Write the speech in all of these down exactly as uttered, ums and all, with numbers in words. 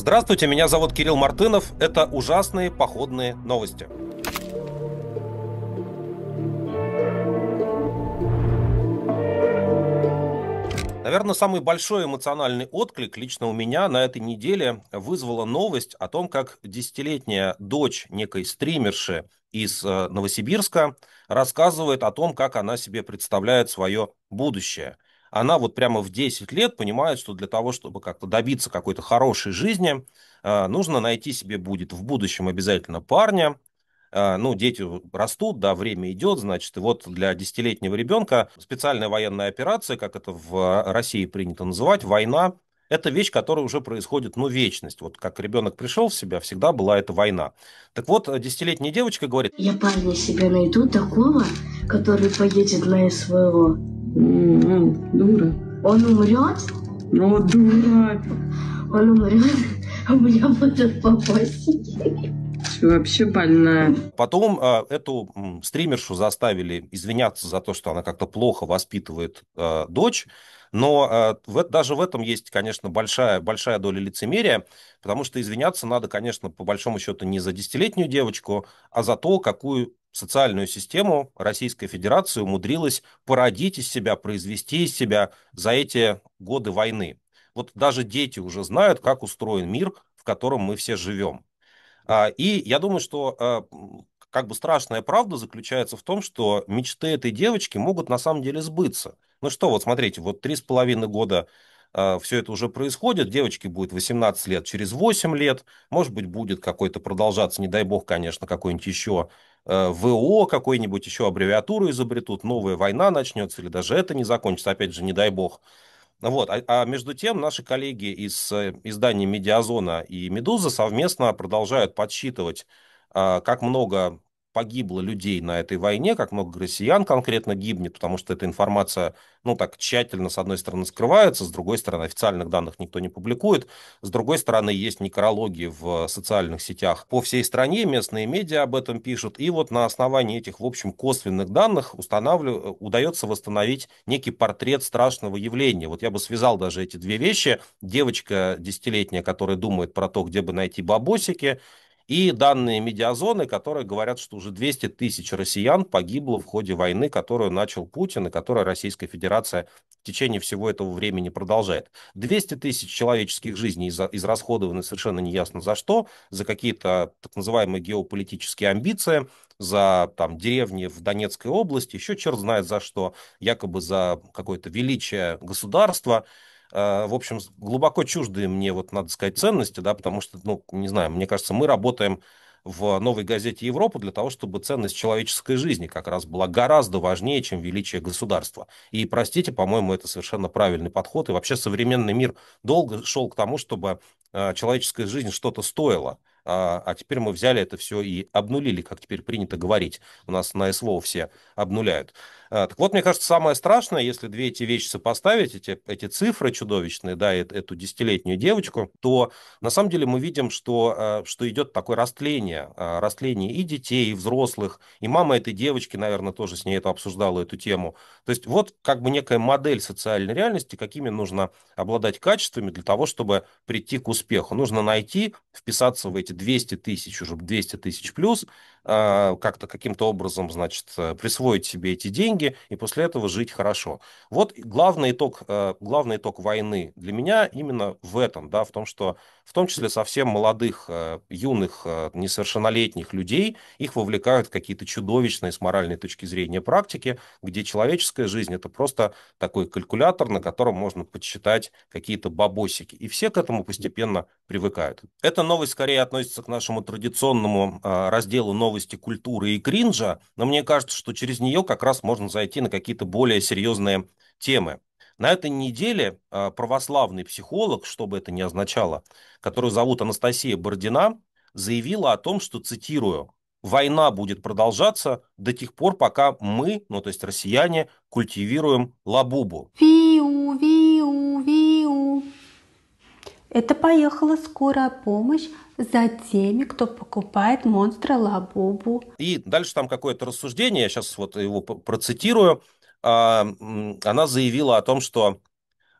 Здравствуйте, меня зовут Кирилл Мартынов. Это ужасные походные новости. Наверное, самый большой эмоциональный отклик лично у меня на этой неделе вызвала новость о том, как десятилетняя дочь некой стримерши из э, Новосибирска рассказывает о том, как она себе представляет свое будущее. Она вот прямо в десять лет понимает, что для того, чтобы как-то добиться какой-то хорошей жизни, э, нужно найти себе будет в будущем обязательно парня. А, Ну, дети растут, да, время идет, значит, и вот для десятилетнего ребенка специальная военная операция, как это в России принято называть, война, это вещь, которая уже происходит, ну, вечность. Вот как ребенок пришел в себя, всегда была эта война. Так вот, десятилетняя девочка говорит: Я парня себе найду такого, который поедет на СВО. М, дура. Он умрет, Ну, дура. он умрет, а у меня будут бабосики. Ты вообще больная. Потом э, эту м, стримершу заставили извиняться за то, что она как-то плохо воспитывает э, дочь. Но э, в, эт- даже в этом есть, конечно, большая, большая доля лицемерия, потому что извиняться надо, конечно, по большому счету не за десятилетнюю девочку, а за то, какую социальную систему Российская Федерация умудрилась породить из себя, произвести из себя за эти годы войны. Вот даже дети уже знают, как устроен мир, в котором мы все живем. А, И я думаю, что а, м, как бы страшная правда заключается в том, что мечты этой девочки могут на самом деле сбыться. Ну что, вот смотрите, вот три с половиной года все это уже происходит, девочке будет восемнадцать лет, через восемь лет, может быть, будет какой-то продолжаться, не дай бог, конечно, какой-нибудь еще э, ВО, какой-нибудь еще аббревиатуру изобретут, новая война начнется, или даже это не закончится, опять же, не дай бог. Вот. А, а между тем наши коллеги из э, изданий «Медиазона» и «Медуза» совместно продолжают подсчитывать, а, как много погибло людей на этой войне, как много россиян конкретно гибнет, потому что эта информация, ну, так тщательно, с одной стороны, скрывается, с другой стороны, официальных данных никто не публикует, с другой стороны, есть некрологи в социальных сетях по всей стране, местные медиа об этом пишут, и вот на основании этих, в общем, косвенных данных устанавливаю, удается восстановить некий портрет страшного явления. Вот я бы связал даже эти две вещи. Девочка десятилетняя, которая думает про то, где бы найти бабосики, и данные медиазоны, которые говорят, что уже двести тысяч россиян погибло в ходе войны, которую начал Путин и которую Российская Федерация в течение всего этого времени продолжает. двести тысяч человеческих жизней из- израсходованы совершенно неясно за что, за какие-то так называемые геополитические амбиции, за там, деревни в Донецкой области, еще черт знает за что, якобы за какое-то величие государства. Э, В общем, глубоко чуждые мне, вот, надо сказать, ценности, да, потому что, ну, не знаю, мне кажется, мы работаем в «Новой газете Европы» для того, чтобы ценность человеческой жизни как раз была гораздо важнее, чем величие государства. И, простите, по-моему, это совершенно правильный подход. И вообще современный мир долго шел к тому, чтобы э, человеческая жизнь что-то стоила. А а теперь мы взяли это все и обнулили, как теперь принято говорить. У нас на СВО все обнуляют. А, Так вот, мне кажется, самое страшное, если две эти вещи сопоставить, эти, эти цифры чудовищные, да, и эту десятилетнюю девочку, то на самом деле мы видим, что, а, что идет такое растление, а, растление и детей, и взрослых, и мама этой девочки, наверное, тоже с ней это обсуждала, эту тему. То есть вот как бы некая модель социальной реальности, какими нужно обладать качествами для того, чтобы прийти к успеху. Нужно найти, вписаться в эти двести тысяч, уже двести тысяч плюс, а, как-то каким-то образом, значит, э, присвоить себе эти деньги и после этого жить хорошо. Вот главный итог, э, главный итог войны для меня именно в этом, да, в том, что в том числе совсем молодых, э, юных, э, несовершеннолетних людей, их вовлекают в какие-то чудовищные с моральной точки зрения практики, где человеческая жизнь — это просто такой калькулятор, на котором можно подсчитать какие-то бабосики. И все к этому постепенно привыкают. Эта новость скорее относится к нашему традиционному а, разделу новости культуры и кринжа, но мне кажется, что через нее как раз можно зайти на какие-то более серьезные темы. На этой неделе а, православный психолог, что бы это ни означало, которую зовут Анастасия Бородина, заявила о том, что, цитирую, «Война будет продолжаться до тех пор, пока мы, ну то есть россияне, культивируем лабубу». Виу, виу, виу. Это поехала скорая помощь за теми, кто покупает монстра Лабубу. И дальше там какое-то рассуждение, я сейчас вот его п- процитирую. А, м, Она заявила о том, что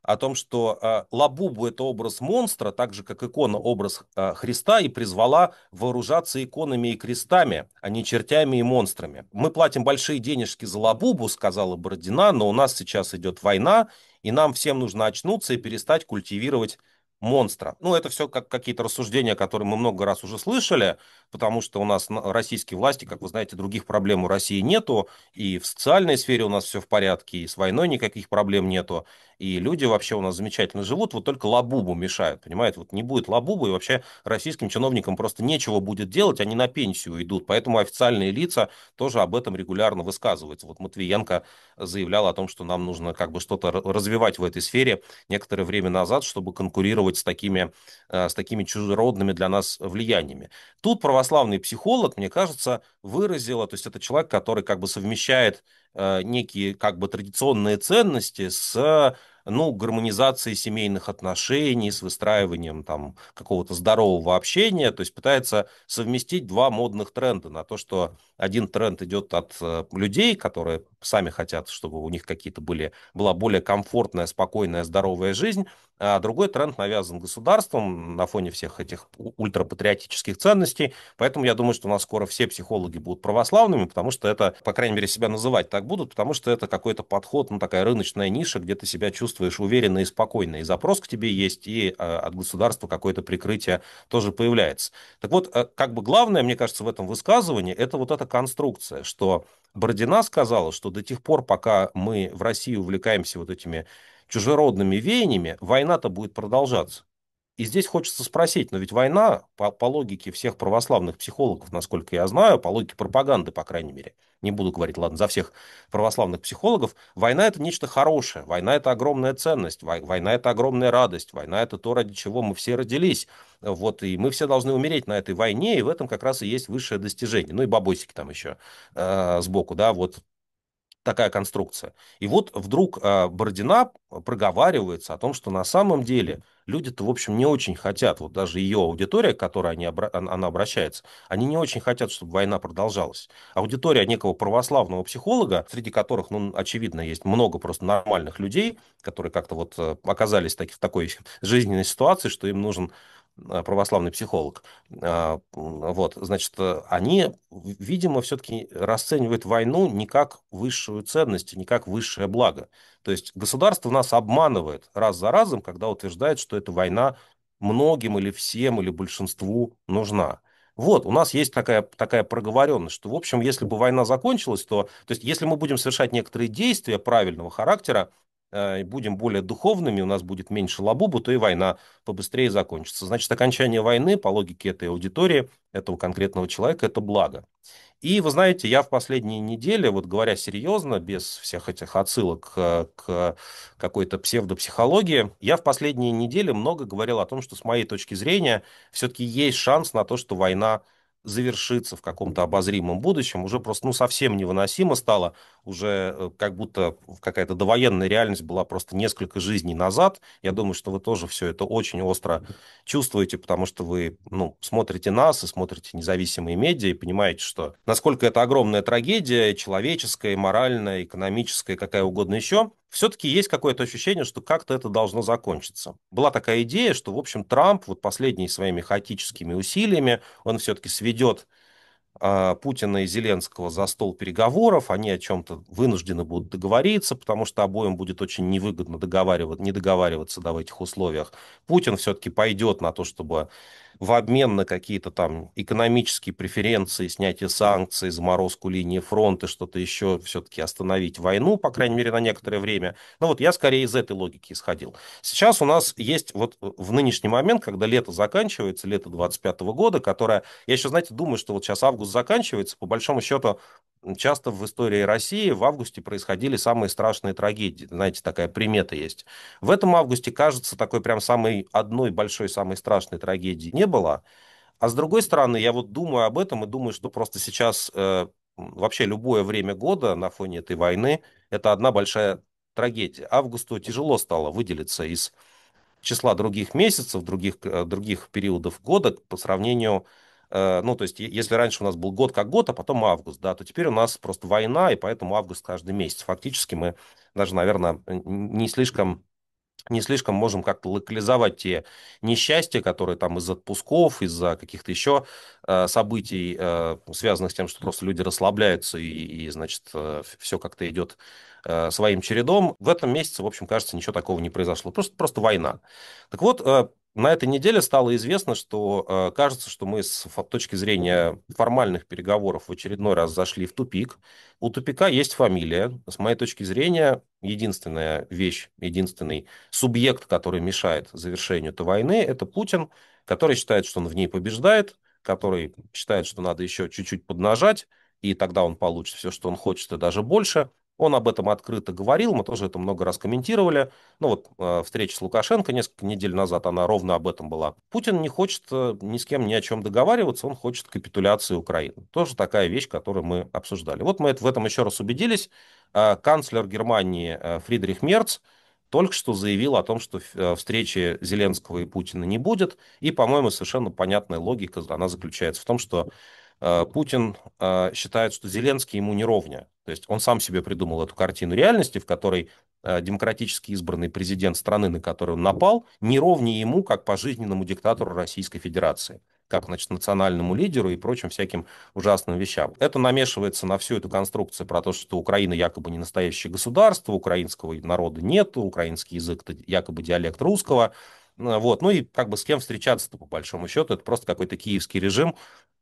о том, что э, Лабубу — это образ монстра, так же, как икона — образ э, Христа, и призвала вооружаться иконами и крестами, а не чертями и монстрами. Мы платим большие денежки за Лабубу, сказала Бородина, но у нас сейчас идет война, и нам всем нужно очнуться и перестать культивировать монстра. Ну, это все как какие-то рассуждения, которые мы много раз уже слышали, потому что у нас российские власти, как вы знаете, других проблем у России нету, и в социальной сфере у нас все в порядке, и с войной никаких проблем нету, и люди вообще у нас замечательно живут, вот только Лабубу мешают, понимаете? Вот не будет Лабубу, и вообще российским чиновникам просто нечего будет делать, они на пенсию идут, поэтому официальные лица тоже об этом регулярно высказываются. Вот Матвиенко заявлял о том, что нам нужно как бы что-то развивать в этой сфере некоторое время назад, чтобы конкурировать с такими, э, с такими чужеродными для нас влияниями. Тут православный психолог, мне кажется, выразила, то есть это человек, который как бы совмещает э, некие как бы традиционные ценности с, ну, гармонизацией семейных отношений, с выстраиванием там какого-то здорового общения, то есть пытается совместить два модных тренда на то, что один тренд идет от э, людей, которые сами хотят, чтобы у них какие-то были, была более комфортная, спокойная, здоровая жизнь, а другой тренд навязан государством на фоне всех этих ультрапатриотических ценностей. Поэтому я думаю, что у нас скоро все психологи будут православными, потому что это, по крайней мере, себя называть так будут, потому что это какой-то подход, ну, такая рыночная ниша, где ты себя чувствуешь уверенно и спокойно. И запрос к тебе есть, и э, от государства какое-то прикрытие тоже появляется. Так вот, э, как бы главное, мне кажется, в этом высказывании, это вот эта конструкция, что Бородина сказала, что до тех пор, пока мы в России увлекаемся вот этими чужеродными веяниями, война-то будет продолжаться. И здесь хочется спросить, но ведь война, по, по логике всех православных психологов, насколько я знаю, по логике пропаганды, по крайней мере, не буду говорить, ладно, за всех православных психологов, война — это нечто хорошее, война — это огромная ценность, война — это огромная радость, война — это то, ради чего мы все родились, вот, и мы все должны умереть на этой войне, и в этом как раз и есть высшее достижение. Ну и бабосики там еще э, сбоку, да, вот такая конструкция. И вот вдруг э, Бородина проговаривается о том, что на самом деле люди-то, в общем, не очень хотят, вот даже ее аудитория, к которой они, обра- она обращается, они не очень хотят, чтобы война продолжалась. Аудитория некого православного психолога, среди которых, ну, очевидно, есть много просто нормальных людей, которые как-то вот э, оказались таки, в такой жизненной ситуации, что им нужен э, православный психолог. А, Вот, значит, э, они, видимо, все-таки расценивают войну не как высшую ценность, не как высшее благо. То есть государство нас обманывает раз за разом, когда утверждает, что эта война многим или всем или большинству нужна. Вот, у нас есть такая, такая проговоренность, что, в общем, если бы война закончилась, то, то есть если мы будем совершать некоторые действия правильного характера, э, и будем более духовными, у нас будет меньше лабубу, то и война побыстрее закончится. Значит, окончание войны, по логике этой аудитории, этого конкретного человека, это благо. И вы знаете, я в последние недели, вот говоря серьезно, без всех этих отсылок э, к какой-то псевдопсихологии, я в последние недели много говорил о том, что с моей точки зрения все-таки есть шанс на то, что война завершится в каком-то обозримом будущем, уже просто ну, совсем невыносимо стало, уже э, как будто какая-то довоенная реальность была просто несколько жизней назад. Я думаю, что вы тоже все это очень остро чувствуете, потому что вы ну, смотрите нас и смотрите независимые медиа и понимаете, что насколько это огромная трагедия, человеческая, моральная, экономическая, какая угодно еще, все-таки есть какое-то ощущение, что как-то это должно закончиться. Была такая идея, что, в общем, Трамп вот последними своими хаотическими усилиями, он все-таки сведет а, Путина и Зеленского за стол переговоров, они о чем-то вынуждены будут договориться, потому что обоим будет очень невыгодно договариваться, не договариваться да, в этих условиях. Путин все-таки пойдет на то, чтобы в обмен на какие-то там экономические преференции, снятие санкций, заморозку линии фронта, что-то еще, все-таки остановить войну, по крайней мере, на некоторое время. Ну вот я скорее из этой логики исходил. Сейчас у нас есть вот в нынешний момент, когда лето заканчивается, лето двадцать пятого года, которое, я еще, знаете, думаю, что вот сейчас август заканчивается, по большому счету, часто в истории России в августе происходили самые страшные трагедии. Знаете, такая примета есть. В этом августе, кажется, такой прям самой одной большой, самой страшной трагедии не было. А с другой стороны, я вот думаю об этом и думаю, что просто сейчас э, вообще любое время года на фоне этой войны это одна большая трагедия. Августу тяжело стало выделиться из числа других месяцев, других, э, других периодов года по сравнению, э, ну, то есть, е- если раньше у нас был год как год, а потом август, да, то теперь у нас просто война, и поэтому август каждый месяц. Фактически мы даже, наверное, н- не слишком не слишком можем как-то локализовать те несчастья, которые там из отпусков, из-за каких-то еще э, событий, э, связанных с тем, что просто люди расслабляются и, и значит, э, все как-то идет э, своим чередом. В этом месяце, в общем, кажется, ничего такого не произошло. Просто, просто война. Так вот, э, на этой неделе стало известно, что э, кажется, что мы с фо- точки зрения формальных переговоров в очередной раз зашли в тупик. У тупика есть фамилия. С моей точки зрения, единственная вещь, единственный субъект, который мешает завершению этой войны, это Путин, который считает, что он в ней побеждает, который считает, что надо еще чуть-чуть поднажать, и тогда он получит все, что он хочет, и даже больше. Он об этом открыто говорил, мы тоже это много раз комментировали. Ну вот э, встреча с Лукашенко несколько недель назад, она ровно об этом была. Путин не хочет э, ни с кем ни о чем договариваться, он хочет капитуляции Украины. Тоже такая вещь, которую мы обсуждали. Вот мы это, в этом еще раз убедились. Э, канцлер Германии э, Фридрих Мерц только что заявил о том, что э, встречи Зеленского и Путина не будет. И, по-моему, совершенно понятная логика, она заключается в том, что э, Путин э, считает, что Зеленский ему не ровня. То есть он сам себе придумал эту картину реальности, в которой э, демократически избранный президент страны, на которую он напал, не ровнее ему, как пожизненному диктатору Российской Федерации, как, значит, национальному лидеру и прочим всяким ужасным вещам. Это намешивается на всю эту конструкцию про то, что Украина якобы не настоящее государство, украинского народа нет, украинский язык это якобы диалект русского. Ну, вот. Ну и как бы с кем встречаться-то по большому счету, это просто какой-то киевский режим,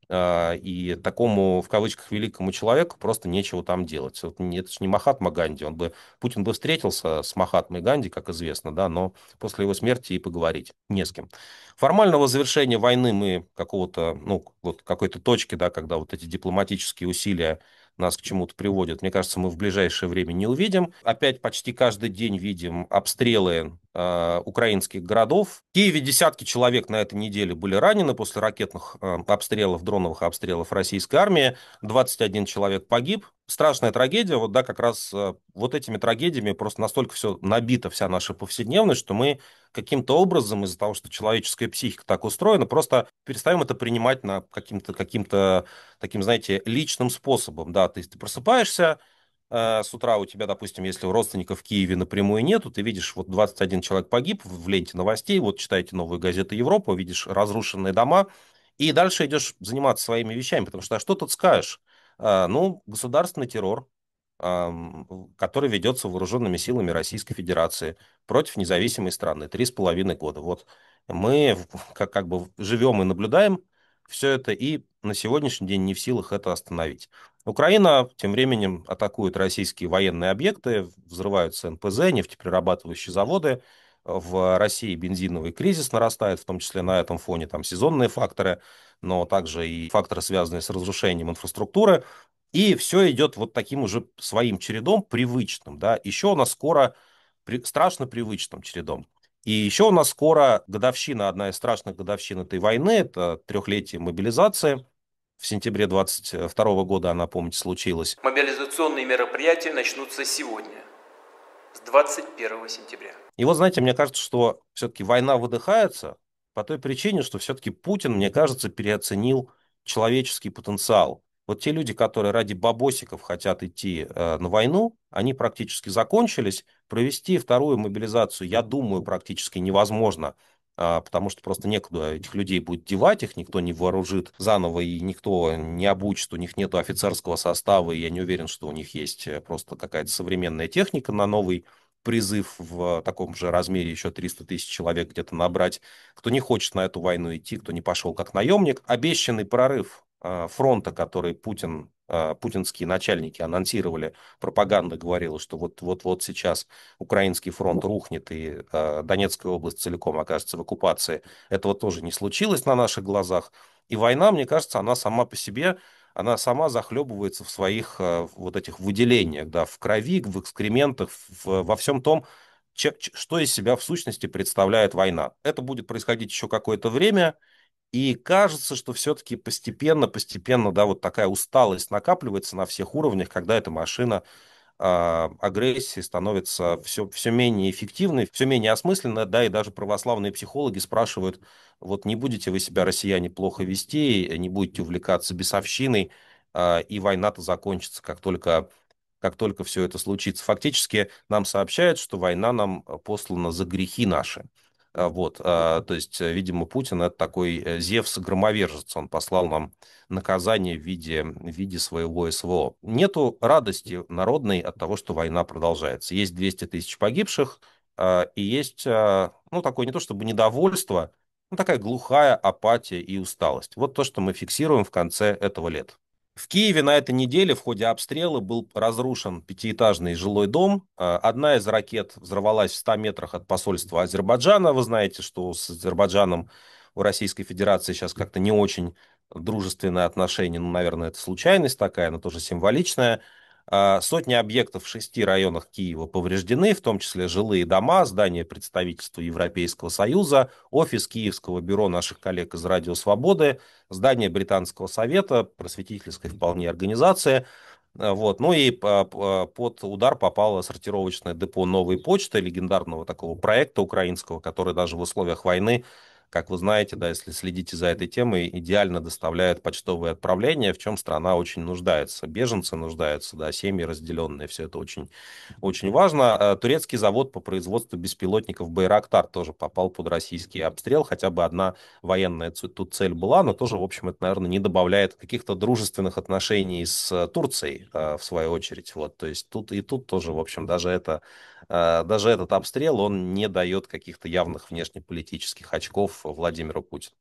а, и такому, в кавычках, великому человеку просто нечего там делать. Вот не- это же не Махатма Ганди. Он бы, Путин бы встретился с Махатмой Ганди, как известно, да, но после его смерти и поговорить не с кем. Формального завершения войны мы какого-то, ну, вот какой-то точки, да, когда вот эти дипломатические усилия нас к чему-то приводят, мне кажется, мы в ближайшее время не увидим. Опять почти каждый день видим обстрелы э, украинских городов. В Киеве десятки человек на этой неделе были ранены после ракетных э, обстрелов, дроновых обстрелов российской армии. двадцать один человек погиб. Страшная трагедия. Вот, да, как раз э, вот этими трагедиями просто настолько все набито, вся наша повседневность, что мы каким-то образом из-за того, что человеческая психика так устроена, просто перестаем это принимать на каким-то каким-то таким, знаете, личным способом. Да, то есть ты просыпаешься, э, с утра у тебя, допустим, если у родственников в Киеве напрямую нету, ты видишь, вот двадцать один человек погиб в в ленте новостей, вот читаете новую газету Европа, видишь разрушенные дома, и дальше идешь заниматься своими вещами, потому что а что тут скажешь? А, ну, государственный террор, ам, который ведется вооруженными силами Российской Федерации против независимой страны. Три с половиной года. Вот мы как, как бы живем и наблюдаем все это, и на сегодняшний день не в силах это остановить. Украина тем временем атакует российские военные объекты, взрываются эн пэ зэ, нефтеперерабатывающие заводы. В России бензиновый кризис нарастает, в том числе на этом фоне там сезонные факторы, но также и факторы, связанные с разрушением инфраструктуры. И все идет вот таким уже своим чередом, привычным. Да. Еще у нас скоро, при- страшно привычным чередом. И еще у нас скоро годовщина, одна из страшных годовщин этой войны, это трехлетие мобилизации. В сентябре двадцать второго года она, помните, случилась. Мобилизационные мероприятия начнутся сегодня, с двадцать первого сентября. И вот, знаете, мне кажется, что все-таки война выдыхается по той причине, что все-таки Путин, мне кажется, переоценил человеческий потенциал. Вот те люди, которые ради бабосиков хотят идти э, на войну, они практически закончились. Провести вторую мобилизацию, я думаю, практически невозможно, а, потому что просто некуда этих людей будет девать, их никто не вооружит заново и никто не обучит, у них нет офицерского состава, и я не уверен, что у них есть э, просто какая-то современная техника на новый призыв в таком же размере еще триста тысяч человек где-то набрать, кто не хочет на эту войну идти, кто не пошел как наемник. Обещанный прорыв э, фронта, который Путин, э, путинские начальники анонсировали, пропаганда говорила, что вот-вот-вот сейчас украинский фронт рухнет и э, Донецкая область целиком окажется в оккупации. Этого тоже не случилось на наших глазах. И война, мне кажется, она сама по себе она сама захлебывается в своих э, вот этих выделениях, да, в крови, в экскрементах, в- во всем том, че- ч- что из себя в сущности представляет война. Это будет происходить еще какое-то время, и кажется, что все-таки постепенно, постепенно, да, вот такая усталость накапливается на всех уровнях, когда эта машина а, агрессии становится все, все менее эффективной, все менее осмысленной, да, и даже православные психологи спрашивают, вот не будете вы себя, россияне, плохо вести, не будете увлекаться бесовщиной, а, и война-то закончится, как только как только все это случится. Фактически нам сообщают, что война нам послана за грехи наши. А, Вот, а, то есть, э, видимо, Путин это такой э, Зевс-громовержец, он послал нам наказание в виде, в виде своего СВО. Нету радости народной от того, что война продолжается. Есть двести тысяч погибших, а, и есть, а, ну, такое не то чтобы недовольство, ну, такая глухая апатия и усталость. Вот то, что мы фиксируем в конце этого лета. В Киеве на этой неделе в ходе обстрела был разрушен пятиэтажный жилой дом. А, Одна из ракет взорвалась в ста метрах от посольства Азербайджана. Вы знаете, что с Азербайджаном у Российской Федерации сейчас как-то не очень дружественные отношения. Ну, наверное, это случайность такая, но тоже символичная. А, Сотни объектов в шести районах Киева повреждены, в том числе жилые дома, здание представительства Европейского Союза, офис Киевского бюро наших коллег из Радио Свободы, здание Британского совета, просветительской вполне организации. А, Вот. Ну и а, а, под удар попало сортировочное депо «Новой почты», легендарного такого проекта украинского, который даже в условиях войны, как вы знаете, да, если следите за этой темой, идеально доставляет почтовые отправления, в чем страна очень нуждается. Беженцы нуждаются, да, семьи разделенные, все это очень, очень важно. А Турецкий завод по производству беспилотников «Байрактар» тоже попал под российский обстрел, хотя бы одна военная ц- тут цель была, но тоже, в общем, это, наверное, не добавляет каких-то дружественных отношений с э, Турцией, э, в свою очередь. Вот, то есть тут и тут тоже, в общем, даже это, э, даже этот обстрел, он не дает каких-то явных внешнеполитических очков Владимиру Путину.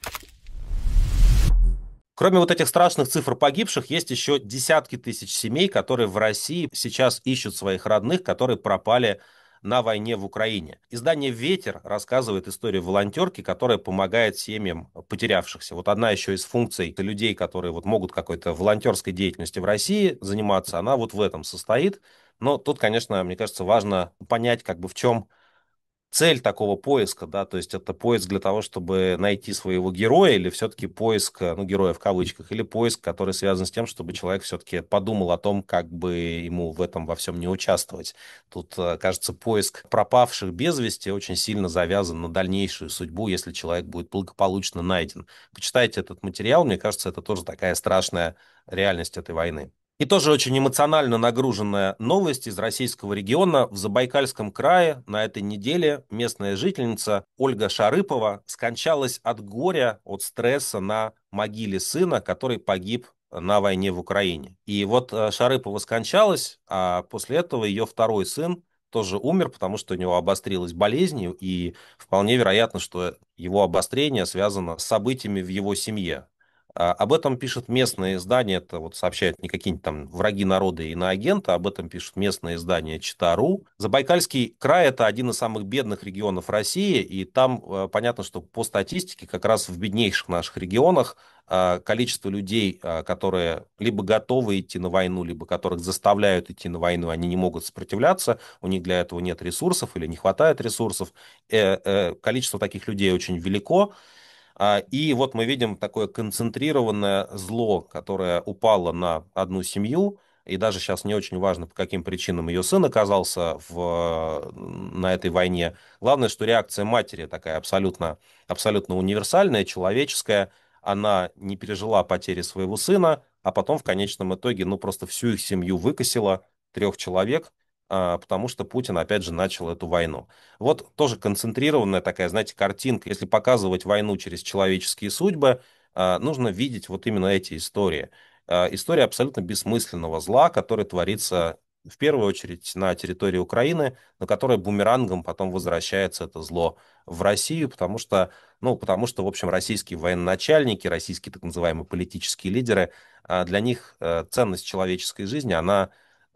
Кроме вот этих страшных цифр погибших, есть еще десятки тысяч семей, которые в России сейчас ищут своих родных, которые пропали на войне в Украине. Издание «Ветер» рассказывает историю волонтерки, которая помогает семьям потерявшихся. Вот одна еще из функций людей, которые вот могут какой-то волонтерской деятельностью в России заниматься, она вот в этом состоит. Но тут, конечно, мне кажется, важно понять, как бы в чем цель такого поиска, да, то есть это поиск для того, чтобы найти своего героя, или все-таки поиск, э, ну, героя в кавычках, или поиск, который связан с тем, чтобы человек все-таки подумал о том, как бы ему в этом во всем не участвовать. Тут, э, кажется, поиск пропавших без вести очень сильно завязан на дальнейшую судьбу, если человек будет благополучно найден. Почитайте этот материал, мне кажется, это тоже такая страшная реальность этой войны. И тоже очень эмоционально нагруженная новость из российского региона. В Забайкальском крае на этой неделе местная жительница Ольга Шарыпова скончалась от горя, от стресса на могиле сына, который погиб на войне в Украине. И вот э, Шарыпова скончалась, а после этого ее второй сын тоже умер, потому что у него обострилась болезнь, и вполне вероятно, что его обострение связано с событиями в его семье. А, Об этом пишет местное издание, это вот сообщают не какие-нибудь там враги народа и иноагенты, об этом пишет местное издание Чита.ру. Забайкальский край — это один из самых бедных регионов России, и там э, понятно, что по статистике как раз в беднейших наших регионах э, количество людей, э, которые либо готовы идти на войну, либо которых заставляют идти на войну, они не могут сопротивляться, у них для этого нет ресурсов или не хватает ресурсов. Э, э, Количество таких людей очень велико. А, И вот мы видим такое концентрированное зло, которое упало на одну семью, и даже сейчас не очень важно, по каким причинам ее сын оказался в, на этой войне. Главное, что реакция матери такая абсолютно, абсолютно универсальная, человеческая. Она не пережила потери своего сына, а потом в конечном итоге, ну, просто всю их семью выкосила, трех человек, а, потому что Путин, опять же, начал эту войну. Вот тоже концентрированная такая, знаете, картинка. Если показывать войну через человеческие судьбы, а, нужно видеть вот именно эти истории. А, История абсолютно бессмысленного зла, который творится в первую очередь на территории Украины, но которое бумерангом потом возвращается, это зло, в Россию, потому что, ну, потому что, в общем, российские военачальники, российские так называемые политические лидеры, а, для них э, ценность человеческой жизни, она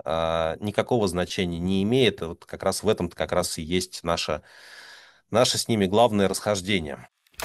а, никакого значения не имеет. И вот как раз в этом как раз и есть наше, наше с ними главное расхождение.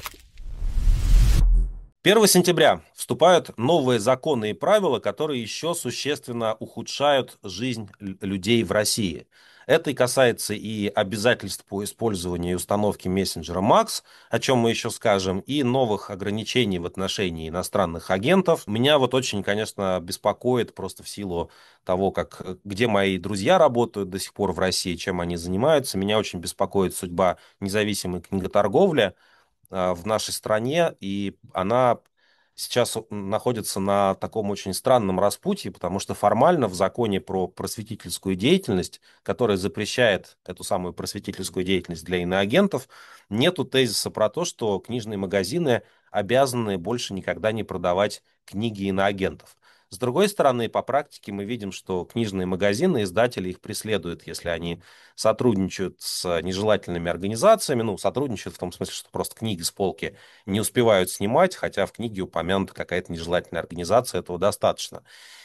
первого сентября вступают новые законы и правила, которые еще существенно ухудшают жизнь л- людей в России. Это и касается и обязательств по использованию и установке мессенджера Макс, о чем мы еще скажем, и новых ограничений в отношении иностранных агентов. Меня вот очень, конечно, беспокоит просто в силу того, как, э, где мои друзья работают до сих пор в России, чем они занимаются. Меня очень беспокоит судьба независимой книготорговли а, в нашей стране, и она сейчас находится на таком очень странном распутье, потому что формально в законе про просветительскую деятельность, который запрещает эту самую просветительскую деятельность для иноагентов, нету тезиса про то, что книжные магазины обязаны больше никогда не продавать книги иноагентов. С другой стороны, по практике мы видим, что книжные магазины, издатели их преследуют, если они сотрудничают с нежелательными организациями, ну, сотрудничают в том смысле, что просто книги с полки не успевают снимать, хотя в книге упомянута какая-то нежелательная организация, этого достаточно.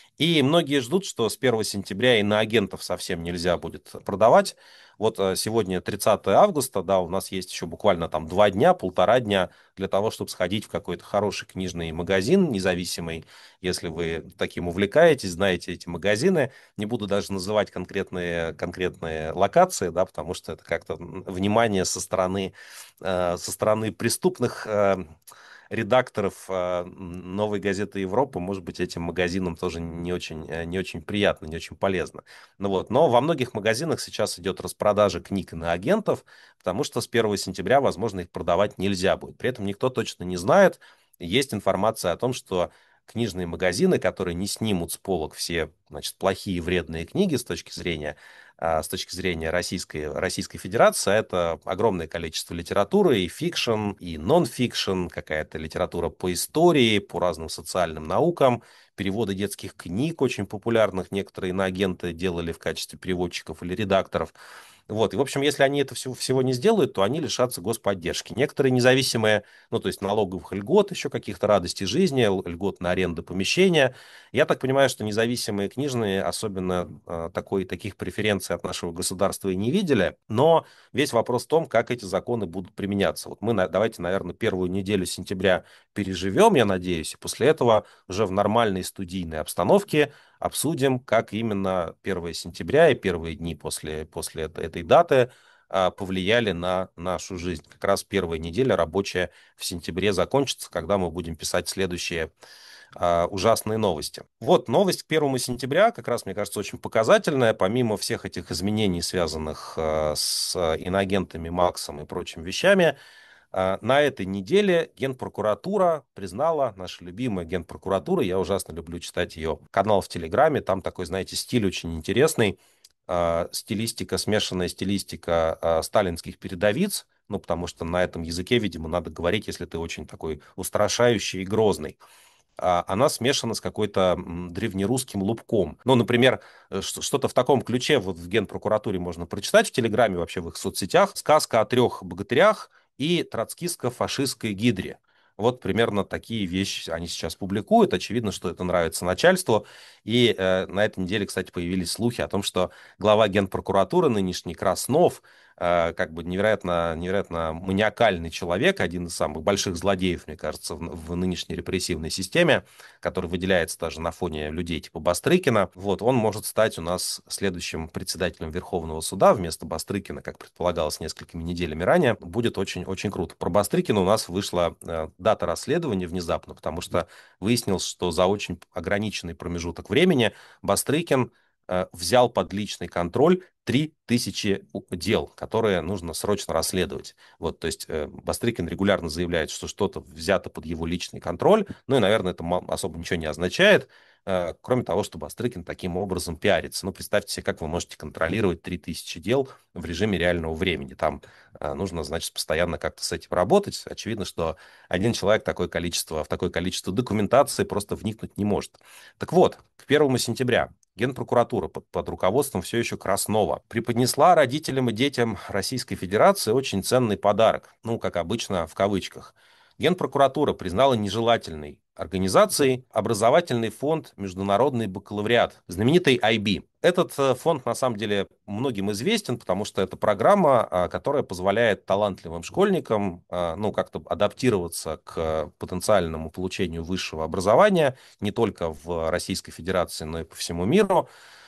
И многие ждут, что с первого сентября иноагентов совсем нельзя будет продавать. Вот э, сегодня тридцатое августа, да, у нас есть еще буквально там два дня, полтора дня для того, чтобы сходить в какой-то хороший книжный магазин независимый. Если вы таким увлекаетесь, знаете эти магазины, не буду даже называть конкретные, конкретные локации, да, потому что это как-то внимание со стороны, э, со стороны преступных э, редакторов э, «Новой газеты Европы», может быть, этим магазинам тоже не очень, э, не очень приятно, не очень полезно. Ну вот. Но во многих магазинах сейчас идет распродажа книг иноагентов, потому что с первого сентября, возможно, их продавать нельзя будет. При этом никто точно не знает. Есть информация о том, что книжные магазины, которые не снимут с полок все, значит, плохие вредные книги с точки зрения а, с точки зрения Российской, Российской Федерации, это огромное количество литературы, и фикшн, и нон-фикшн, какая-то литература по истории, по разным социальным наукам, переводы детских книг очень популярных, некоторые иноагенты делали в качестве переводчиков или редакторов. Вот. И, в общем, если они это всего, всего не сделают, то они лишатся господдержки. Некоторые независимые, ну, то есть налоговых льгот, еще каких-то радостей жизни, льгот на аренду помещения. Я так понимаю, что независимые книжные особенно э, такой, таких преференций от нашего государства и не видели. Но весь вопрос в том, как эти законы будут применяться. Вот мы, на- давайте, наверное, первую неделю сентября переживем, я надеюсь, и после этого уже в нормальной студийной обстановке обсудим, как именно первое сентября и первые дни после, после этой, этой даты а, повлияли на нашу жизнь. Как раз первая неделя рабочая в сентябре закончится, когда мы будем писать следующие а, ужасные новости. Вот новость к первому сентября, как раз, мне кажется, очень показательная. Помимо всех этих изменений, связанных а, с иноагентами, Максом и прочими вещами, а, на этой неделе Генпрокуратура признала, наша любимая Генпрокуратура, я ужасно люблю читать ее канал в Телеграме, там такой, знаете, стиль очень интересный, а, стилистика, смешанная стилистика а, сталинских передовиц, ну, потому что на этом языке, видимо, надо говорить, если ты очень такой устрашающий и грозный. А, она смешана с какой-то м, древнерусским лубком. Ну, например, э, ш- что-то в таком ключе вот в Генпрокуратуре можно прочитать в Телеграме, вообще в их соцсетях. Сказка о трех богатырях и троцкистско-фашистской гидре. Вот примерно такие вещи они сейчас публикуют. Очевидно, что это нравится начальству. И э, на этой неделе, кстати, появились слухи о том, что глава Генпрокуратуры нынешний Краснов, э, как бы невероятно, невероятно маниакальный человек, один из самых больших злодеев, мне кажется, в, в нынешней репрессивной системе, который выделяется даже на фоне людей типа Бастрыкина. Вот, он может стать у нас следующим председателем Верховного суда вместо Бастрыкина, как предполагалось несколькими неделями ранее. Будет очень-очень круто. Про Бастрыкина у нас вышла э, дата расследования внезапно, потому что выяснилось, что за очень ограниченный промежуток времени Бастрыкин э, взял под личный контроль три тысячи дел, которые нужно срочно расследовать. Вот, то есть э, Бастрыкин регулярно заявляет, что что-то взято под его личный контроль, ну и, наверное, это ма- особо ничего не означает, э, кроме того, что Бастрыкин таким образом пиарится. Ну, представьте себе, как вы можете контролировать три тысячи дел в режиме реального времени. Там э, нужно, значит, постоянно как-то с этим работать. Очевидно, что один человек такое количество, в такое количество документации просто вникнуть не может. Так вот, к первому сентября Генпрокуратура под, под руководством все еще Краснова преподнесла родителям и детям Российской Федерации очень ценный подарок. Ну, как обычно, в кавычках. Генпрокуратура признала нежелательной организацией образовательный фонд «Международный бакалавриат», знаменитый ай би. Этот э, фонд, на самом деле, многим известен, потому что это программа, а, которая позволяет талантливым школьникам, а, ну, как-то адаптироваться к потенциальному получению высшего образования не только в Российской Федерации, но и по всему миру.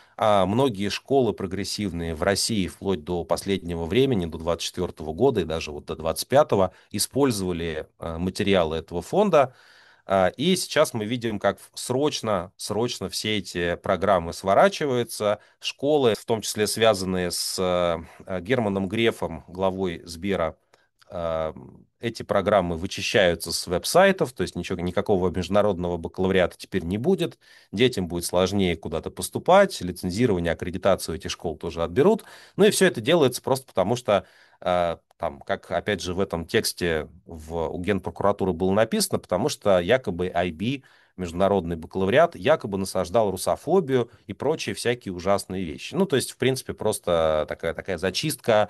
А многие школы прогрессивные в России вплоть до последнего времени, до двадцать четвёртого года и даже вот до двадцать пятого, использовали а, материалы этого фонда. А, И сейчас мы видим, как срочно, срочно все эти программы сворачиваются. Школы, в том числе связанные с э, Германом Грефом, главой Сбера, э, эти программы вычищаются с веб-сайтов, то есть ничего, никакого международного бакалавриата теперь не будет, детям будет сложнее куда-то поступать, лицензирование, аккредитацию этих школ тоже отберут. Ну и все это делается просто потому, что э, там, как опять же в этом тексте в, у Генпрокуратуры было написано, потому что якобы ай би, международный бакалавриат, якобы насаждал русофобию и прочие всякие ужасные вещи. Ну, то есть, в принципе, просто такая, такая зачистка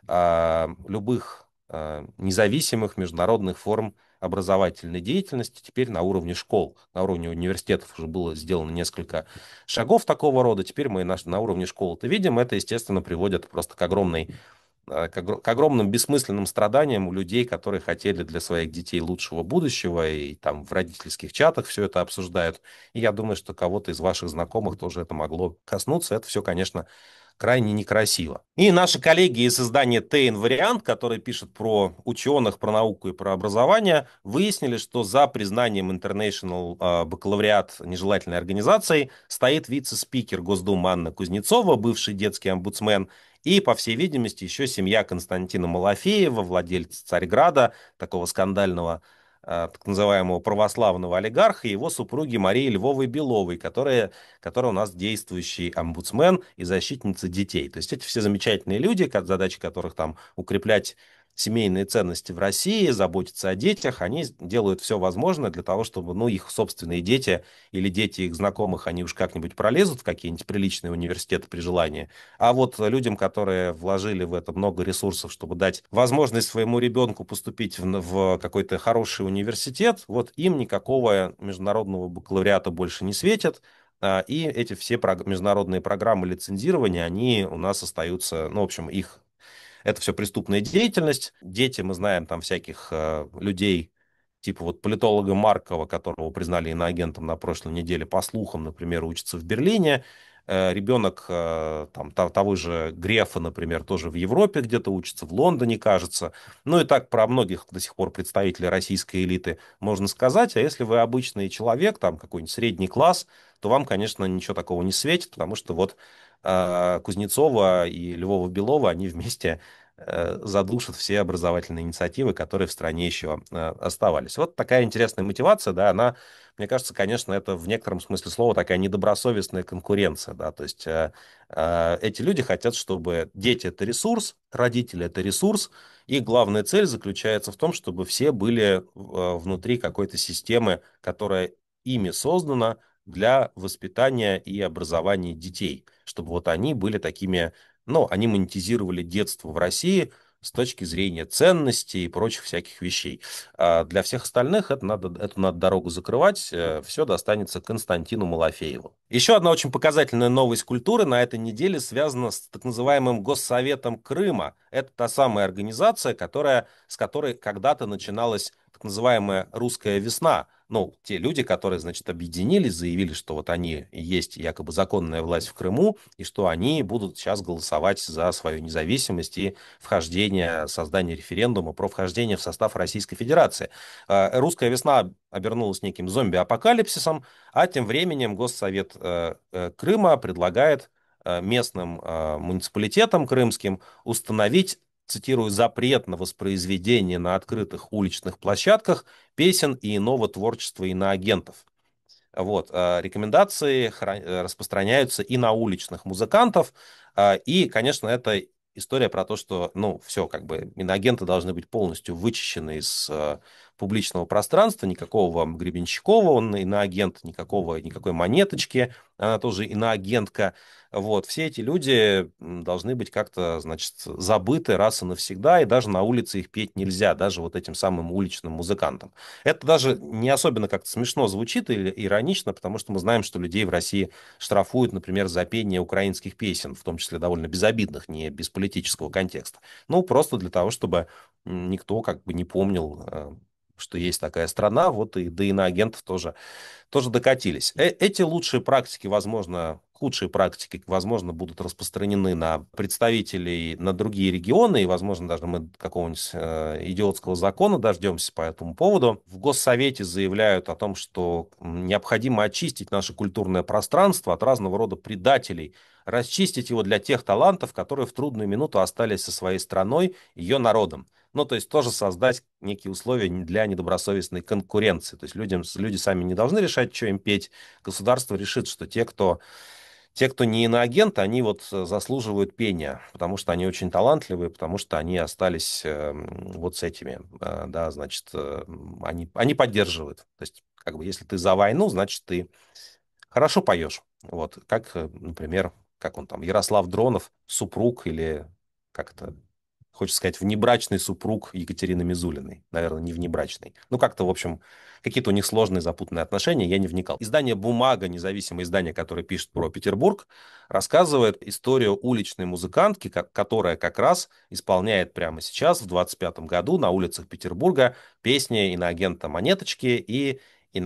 э, любых э, независимых международных форм образовательной деятельности теперь на уровне школ, на уровне университетов уже было сделано несколько шагов такого рода, теперь мы на, на уровне школ это видим, это, естественно, приводит просто к огромной э, к, огр- к огромным бессмысленным страданиям у людей, которые хотели для своих детей лучшего будущего, и там в родительских чатах все это обсуждают. И я думаю, что кого-то из ваших знакомых тоже это могло коснуться. Это все, конечно, крайне некрасиво. И наши коллеги из издания «Тейн Вариант», которые пишут про ученых, про науку и про образование, выяснили, что за признанием International э, бакалавриат нежелательной организацией стоит вице-спикер Госдумы Анна Кузнецова, бывший детский омбудсмен, и, по всей видимости, еще семья Константина Малафеева, владельца Царьграда, такого скандального э, так называемого православного олигарха, и его супруги Марии Львовой Беловой, которая, которая у нас действующий омбудсмен и защитница детей. То есть эти все замечательные люди, как- задача которых там укреплять семейные ценности в России, заботиться о детях, они делают все возможное для того, чтобы, ну, их собственные дети или дети их знакомых, они уж как-нибудь пролезут в какие-нибудь приличные университеты при желании. А вот людям, которые вложили в это много ресурсов, чтобы дать возможность своему ребенку поступить в, в какой-то хороший университет, вот им никакого международного бакалавриата больше не светит. А, И эти все прог- международные программы лицензирования, они у нас остаются, ну, в общем, их это все преступная деятельность. Дети, мы знаем там всяких э, людей, типа вот политолога Маркова, которого признали иноагентом на прошлой неделе, по слухам, например, учится в Берлине. Э, ребенок э, там, то- того же Грефа, например, тоже в Европе где-то учится, в Лондоне, кажется. Ну и так про многих до сих пор представителей российской элиты можно сказать. А если вы обычный человек, там какой-нибудь средний класс, то вам, конечно, ничего такого не светит, потому что вот э, Кузнецова и Львова-Белова, они вместе э, задушат все образовательные инициативы, которые в стране еще э, оставались. Вот такая интересная мотивация, да, она, мне кажется, конечно, это в некотором смысле слова такая недобросовестная конкуренция, да, то есть э, э, эти люди хотят, чтобы дети — это ресурс, родители — это ресурс, и главная цель заключается в том, чтобы все были э, внутри какой-то системы, которая ими создана для воспитания и образования детей, чтобы вот они были такими, ну, они монетизировали детство в России с точки зрения ценностей и прочих всяких вещей. А для всех остальных это надо, эту надо дорогу закрывать, все достанется Константину Малафееву. Еще одна очень показательная новость культуры на этой неделе связана с так называемым Госсоветом Крыма. Это та самая организация, которая, с которой когда-то начиналась так называемая «Русская весна». Ну, те люди, которые, значит, объединились, заявили, что вот они и есть якобы законная власть в Крыму, и что они будут сейчас голосовать за свою независимость и вхождение, создание референдума про вхождение в состав Российской Федерации. Э, Русская весна обернулась неким зомби-апокалипсисом, а тем временем Госсовет э, э, Крыма предлагает э, местным э, муниципалитетам крымским установить, цитирую, запрет на воспроизведение на открытых уличных площадках песен и иного творчества иноагентов. Вот, э, рекомендации хра- э, распространяются и на уличных музыкантов. э, И, конечно, это история про то, что, ну, все, как бы, иноагенты должны быть полностью вычищены из э, публичного пространства. Никакого вам Гребенщикова, он иноагент, никакого, никакой Монеточки, она тоже иноагентка. Вот, все эти люди м, должны быть как-то, значит, забыты раз и навсегда, и даже на улице их петь нельзя, даже вот этим самым уличным музыкантам. Это даже не особенно как-то смешно звучит или иронично, потому что мы знаем, что людей в России штрафуют, например, за пение украинских песен, в том числе довольно безобидных, не без политического контекста. Ну, просто для того, чтобы м, никто как бы не помнил, э, что есть такая страна, вот и до иноагентов тоже тоже докатились. Э- Эти лучшие практики, возможно, худшие практики, возможно, будут распространены на представителей, на другие регионы, и, возможно, даже мы какого-нибудь э, идиотского закона дождемся по этому поводу. В Госсовете заявляют о том, что м, необходимо очистить наше культурное пространство от разного рода предателей, расчистить его для тех талантов, которые в трудную минуту остались со своей страной, ее народом. Ну, то есть тоже создать некие условия для недобросовестной конкуренции. То есть людям, люди сами не должны решать, что им петь. Государство решит, что те, кто, те, кто не иноагенты, они вот э, заслуживают пения, потому что они очень талантливые, потому что они остались э, вот с этими, э, да, значит, э, они, они поддерживают. То есть, как бы, если ты за войну, значит, ты хорошо поешь. Вот, как, э, например, как он там, Ярослав Дронов, супруг или как это, хочется сказать, внебрачный супруг Екатерины Мизулиной. Наверное, не внебрачный. Ну, как-то, в общем, какие-то у них сложные запутанные отношения, я не вникал. Издание «Бумага», независимое издание, которое пишет про Петербург, рассказывает историю уличной музыкантки, ко- которая как раз исполняет прямо сейчас, в двадцать пятом году, на улицах Петербурга песни иноагента «Монеточки» и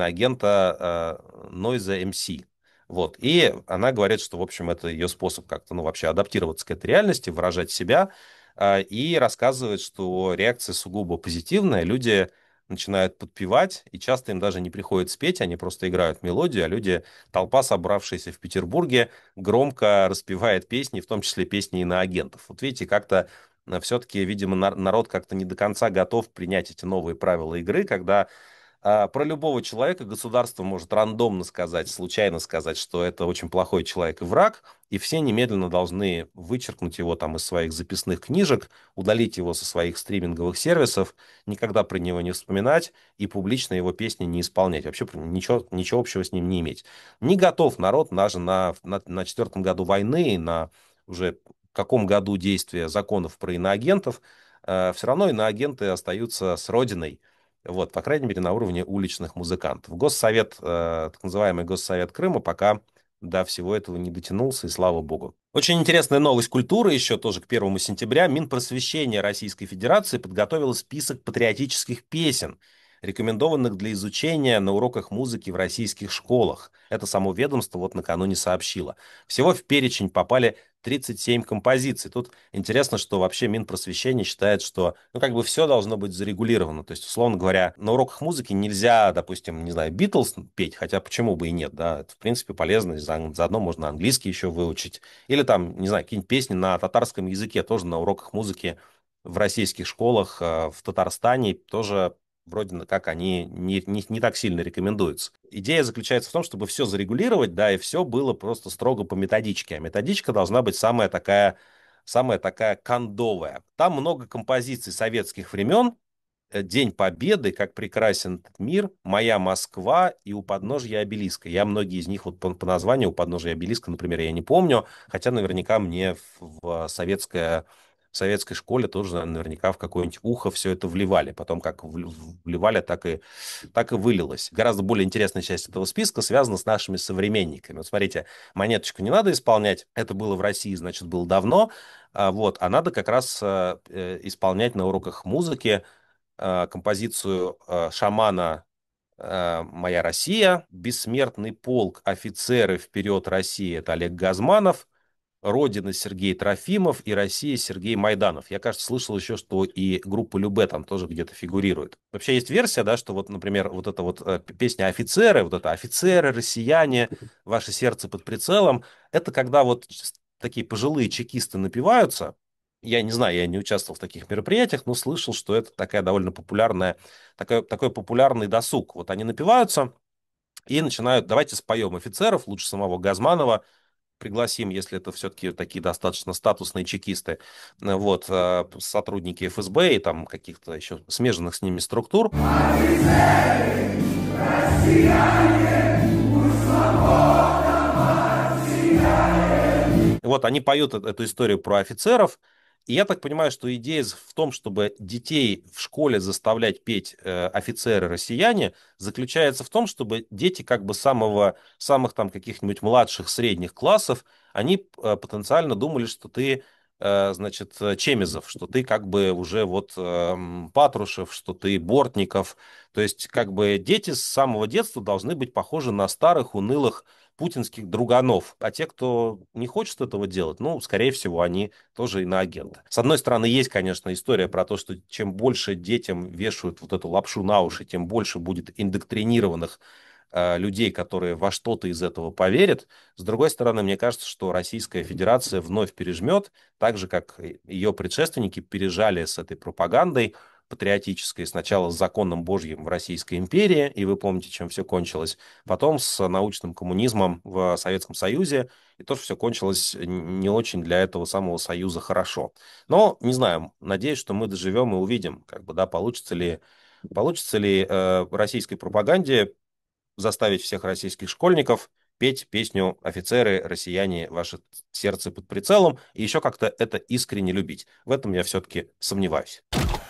иноагента э, Noise эм си. Вот. И она говорит, что, в общем, это ее способ как-то, ну, вообще адаптироваться к этой реальности, выражать себя, а, и рассказывает, что реакция сугубо позитивная, люди начинают подпевать, и часто им даже не приходится спеть, они просто играют мелодию, а люди, толпа, собравшаяся в Петербурге, громко распевает песни, в том числе песни иноагентов. Вот видите, как-то все-таки, видимо, нар- народ как-то не до конца готов принять эти новые правила игры, когда а, про любого человека государство может рандомно сказать, случайно сказать, что это очень плохой человек и враг, и все немедленно должны вычеркнуть его там из своих записных книжек, удалить его со своих стриминговых сервисов, никогда про него не вспоминать и публично его песни не исполнять. Вообще ничего, ничего общего с ним не иметь. Не готов народ даже на, на, на четвертом году войны, на уже каком году действия законов про иноагентов, э, все равно иноагенты остаются с родиной. Вот, по крайней мере, на уровне уличных музыкантов. Госсовет, э, так называемый Госсовет Крыма, пока до всего этого не дотянулся, и слава богу. Очень интересная новость культуры еще тоже к первому сентября. Минпросвещения Российской Федерации подготовило список патриотических песен, рекомендованных для изучения на уроках музыки в российских школах. Это само ведомство вот накануне сообщило. Всего в перечень попали тридцать семь композиций. Тут интересно, что вообще Минпросвещение считает, что ну как бы все должно быть зарегулировано. То есть, условно говоря, на уроках музыки нельзя, допустим, не знаю, Битлз петь, хотя почему бы и нет, да, это в принципе полезно, за- заодно можно английский еще выучить. Или там, не знаю, какие-нибудь песни на татарском языке тоже на уроках музыки в российских школах, э, в Татарстане тоже вроде как они не, не, не так сильно рекомендуются. Идея заключается в том, чтобы все зарегулировать, да, и все было просто строго по методичке. А методичка должна быть самая такая, самая такая кондовая. Там много композиций советских времен, э, День Победы, как прекрасен этот мир, Моя Москва и У подножья обелиска. Я многие из них вот по, по названию У подножья обелиска, например, я не помню, хотя наверняка мне в, в советское в советской школе тоже наверняка в какое-нибудь ухо все это вливали. Потом как в- вливали, так и, так и вылилось. Гораздо более интересная часть этого списка связана с нашими современниками. Вот смотрите, монеточку не надо исполнять, это было в России, значит, было давно, а, вот, а надо как раз э, э, исполнять на уроках музыки э, композицию э, шамана э, «Моя Россия», «Бессмертный полк», «Офицеры вперед России» — это Олег Газманов, «Родина» Сергей Трофимов и «Россия» Сергей Майданов. Я, кажется, слышал еще, что и группа Любэ там тоже где-то фигурирует. Вообще есть версия, да, что вот, например, вот эта вот э, песня «Офицеры», вот это «Офицеры, россияне, ваше сердце под прицелом», это когда вот с- такие пожилые чекисты напиваются. Я не знаю, я не участвовал в таких мероприятиях, но слышал, что это такая довольно популярная, такой, такой популярный досуг. Вот они напиваются и начинают, давайте споем офицеров, лучше самого Газманова, пригласим, если это все-таки такие достаточно статусные чекисты, э, вот, э, сотрудники эф эс бэ и там каких-то еще смежных с ними структур. Вот они поют э- эту историю про офицеров, и я так понимаю, что идея в том, чтобы детей в школе заставлять петь э, офицеры-россияне, заключается в том, чтобы дети как бы самого, самых там каких-нибудь младших, средних классов, они э, потенциально думали, что ты, э, значит, э, Чемизов, что ты как бы уже вот эм, Патрушев, что ты Бортников. То есть как бы дети с самого детства должны быть похожи на старых, унылых путинских друганов. А те, кто не хочет этого делать, ну, скорее всего, они тоже иноагенты. С одной стороны, есть, конечно, история про то, что чем больше детям вешают вот эту лапшу на уши, тем больше будет индоктринированных э, людей, которые во что-то из этого поверят. С другой стороны, мне кажется, что Российская Федерация вновь пережмет, так же, как ее предшественники пережали с этой пропагандой патриотической, сначала с законом Божьим в Российской империи, и вы помните, чем все кончилось, потом с научным коммунизмом в Советском Союзе, и тоже все кончилось не очень для этого самого Союза хорошо. Но, не знаю, надеюсь, что мы доживем и увидим, как бы, да, получится ли, получится ли э, российской пропаганде заставить всех российских школьников петь песню «Офицеры, россияне, ваше сердце под прицелом», и еще как-то это искренне любить. В этом я все-таки сомневаюсь.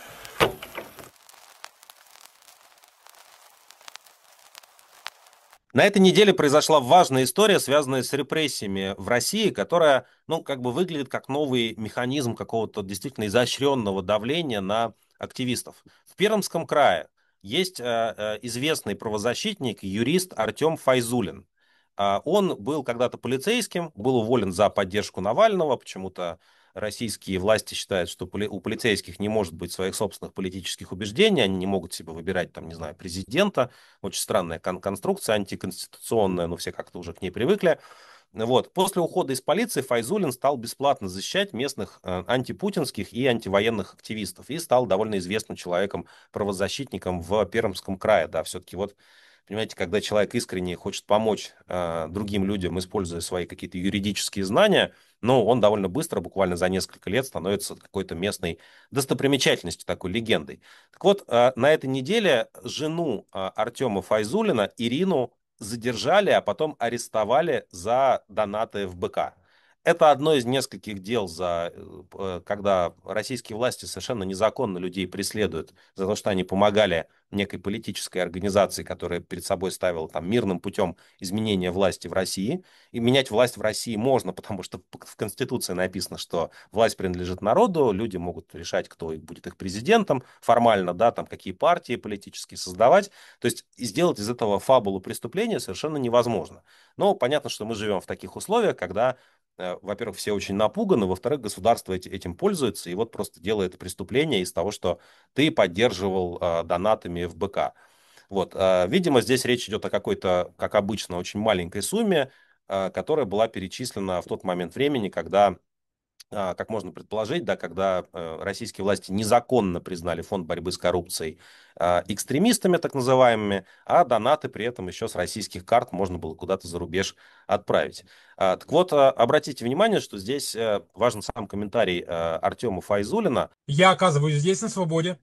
На этой неделе произошла важная история, связанная с репрессиями в России, которая, ну, как бы выглядит как новый механизм какого-то действительно изощренного давления на активистов. В Пермском крае есть э, э, известный правозащитник, юрист Артем Файзулин. А, он был когда-то полицейским, был уволен за поддержку Навального, почему-то российские власти считают, что поли- у полицейских не может быть своих собственных политических убеждений, они не могут себе выбирать, там, не знаю, президента. Очень странная кон- конструкция, антиконституционная, но все как-то уже к ней привыкли. Вот. После ухода из полиции Файзулин стал бесплатно защищать местных э, антипутинских и антивоенных активистов и стал довольно известным человеком, правозащитником в Пермском крае. Да, все-таки вот, понимаете, когда человек искренне хочет помочь э, другим людям, используя свои какие-то юридические знания, но он довольно быстро, буквально за несколько лет, становится какой-то местной достопримечательностью, такой легендой. Так вот, э, на этой неделе жену э, Артема Файзулина, Ирину, задержали, а потом арестовали за донаты в БК. Это одно из нескольких дел, за, э, когда российские власти совершенно незаконно людей преследуют за то, что они помогали некой политической организации, которая перед собой ставила там мирным путем изменения власти в России. И менять власть в России можно, потому что в Конституции написано, что власть принадлежит народу, люди могут решать, кто будет их президентом, формально, да, там какие партии политические создавать. То есть сделать из этого фабулу преступления совершенно невозможно. Но понятно, что мы живем в таких условиях, когда, э, во-первых, все очень напуганы, во-вторых, государство этим пользуется и вот просто делает преступление из того, что ты поддерживал э, донатами в БК. Вот, э, видимо, здесь речь идет о какой-то, как обычно, очень маленькой сумме, э, которая была перечислена в тот момент времени, когда, а, как можно предположить, да, когда э, российские власти незаконно признали фонд борьбы с коррупцией э, экстремистами, так называемыми, а донаты при этом еще с российских карт можно было куда-то за рубеж отправить. А, так вот, э, обратите внимание, что здесь э, важен сам комментарий э, Артема Файзулина. Я оказываюсь здесь на свободе,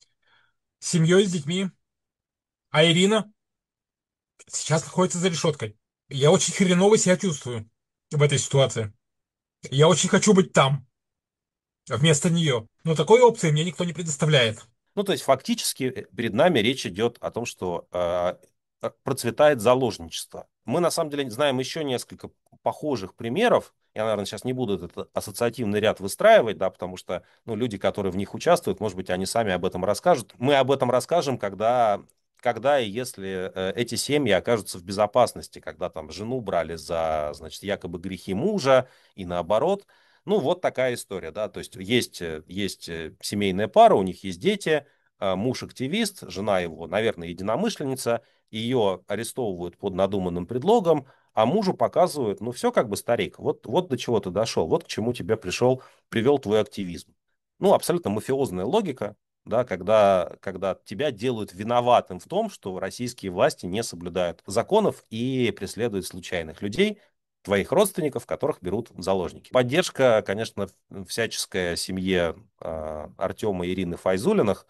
с семьей, с детьми, а Ирина сейчас находится за решеткой. Я очень хреново себя чувствую в этой ситуации. Я очень хочу быть там, вместо нее. Но такой опции мне никто не предоставляет. Ну, то есть фактически э, перед нами речь идет о том, что э, э, процветает заложничество. Мы на самом деле знаем еще несколько похожих примеров. Я, наверное, сейчас не буду этот ассоциативный ряд выстраивать, да, потому что, ну, люди, которые в них участвуют, может быть, они сами об этом расскажут. Мы об этом расскажем, когда, когда и если э, эти семьи окажутся в безопасности, когда там жену брали за, значит, якобы грехи мужа и наоборот. Ну, вот такая история, да, то есть есть, э, есть э, семейная пара, у них есть дети, а, муж активист, жена его, наверное, единомышленница, ее арестовывают под надуманным предлогом, а мужу показывают, ну, все как бы старик, вот, вот до чего ты дошел, вот к чему тебя пришел, привел твой активизм. Ну, абсолютно мафиозная логика, да, когда, когда тебя делают виноватым в том, что российские власти не соблюдают законов и преследуют случайных людей, твоих родственников, которых берут в заложники. Поддержка, конечно, всяческая семье э, Артема и Ирины Файзулиных.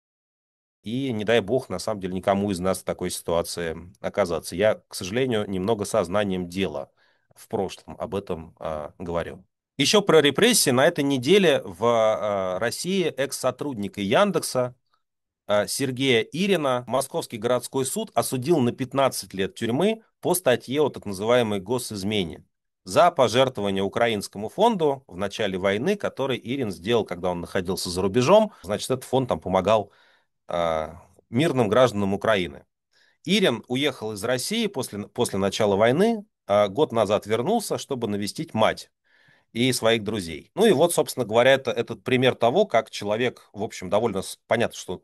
И не дай бог, на самом деле, никому из нас в такой ситуации оказаться. Я, к сожалению, немного сознанием дела в прошлом об этом э, говорю. Еще про репрессии. На этой неделе в э, России экс-сотрудника Яндекса э, Сергея Ирина Московский городской суд осудил на пятнадцать лет тюрьмы по статье о так называемой госизмене за пожертвование украинскому фонду в начале войны, который Ирин сделал, когда он находился за рубежом. Значит, этот фонд там помогал э, мирным гражданам Украины. Ирин уехал из России после, после начала войны, а год назад вернулся, чтобы навестить мать и своих друзей. Ну и вот, собственно говоря, это этот пример того, как человек, в общем, довольно с- понятно, что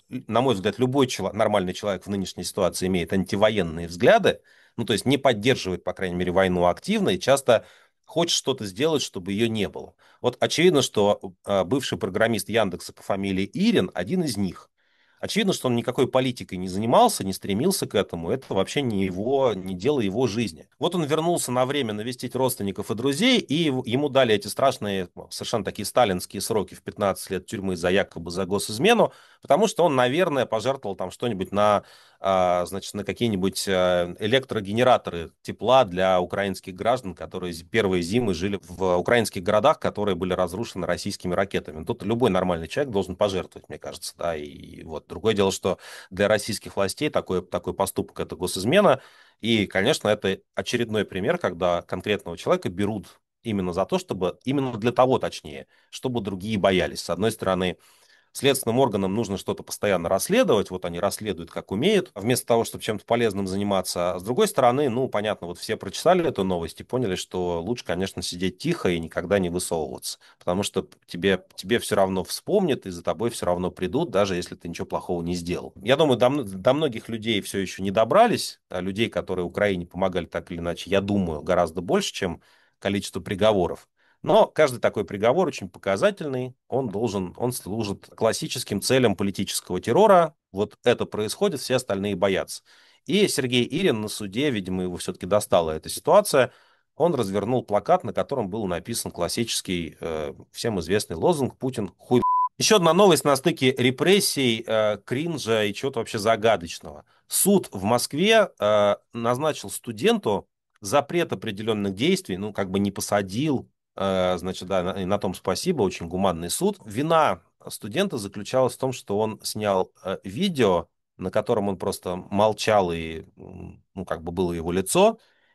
на мой взгляд, любой чело- нормальный человек в нынешней ситуации имеет антивоенные взгляды, ну, то есть не поддерживает, по крайней мере, войну активно и часто хочет что-то сделать, чтобы ее не было. Вот очевидно, что э, бывший программист Яндекса по фамилии Ирин один из них. Очевидно, что он никакой политикой не занимался, не стремился к этому. Это вообще не его, не дело его жизни. Вот он вернулся на время навестить родственников и друзей, и его- ему дали эти страшные, ну, совершенно такие сталинские сроки в пятнадцать лет тюрьмы за якобы за госизмену, потому что он, наверное, пожертвовал там что-нибудь на, а, значит, на какие-нибудь а, электрогенераторы тепла для украинских граждан, которые зи- первые зимы жили в украинских городах, которые были разрушены российскими ракетами. Тут любой нормальный человек должен пожертвовать, мне кажется, да, и вот. Другое дело, что для российских властей такой, такой поступок — это госизмена, и, конечно, это очередной пример, когда конкретного человека берут именно за то, чтобы, именно для того, точнее, чтобы другие боялись. С одной стороны, следственным органам нужно что-то постоянно расследовать, вот они расследуют как умеют, вместо того, чтобы чем-то полезным заниматься. А с другой стороны, ну, понятно, вот все прочитали эту новость и поняли, что лучше, конечно, сидеть тихо и никогда не высовываться, потому что тебе, тебе все равно вспомнят и за тобой все равно придут, даже если ты ничего плохого не сделал. Я думаю, до, м- до многих людей все еще не добрались, а людей, которые Украине помогали так или иначе, я думаю, гораздо больше, чем количество приговоров. Но каждый такой приговор очень показательный, он должен, он служит классическим целям политического террора. Вот это происходит, все остальные боятся. И Сергей Ирин на суде, видимо, его все-таки достала эта ситуация, он развернул плакат, на котором был написан классический, э, всем известный лозунг «Путин хуй». Еще одна новость на стыке репрессий, э, кринжа и чего-то вообще загадочного. Суд в Москве э, назначил студенту запрет определенных действий, ну, как бы не посадил, э, значит, да, на, и на том спасибо, очень гуманный суд. Вина студента заключалась в том, что он снял э, видео, на котором он просто молчал, и, м, ну, как бы было его лицо,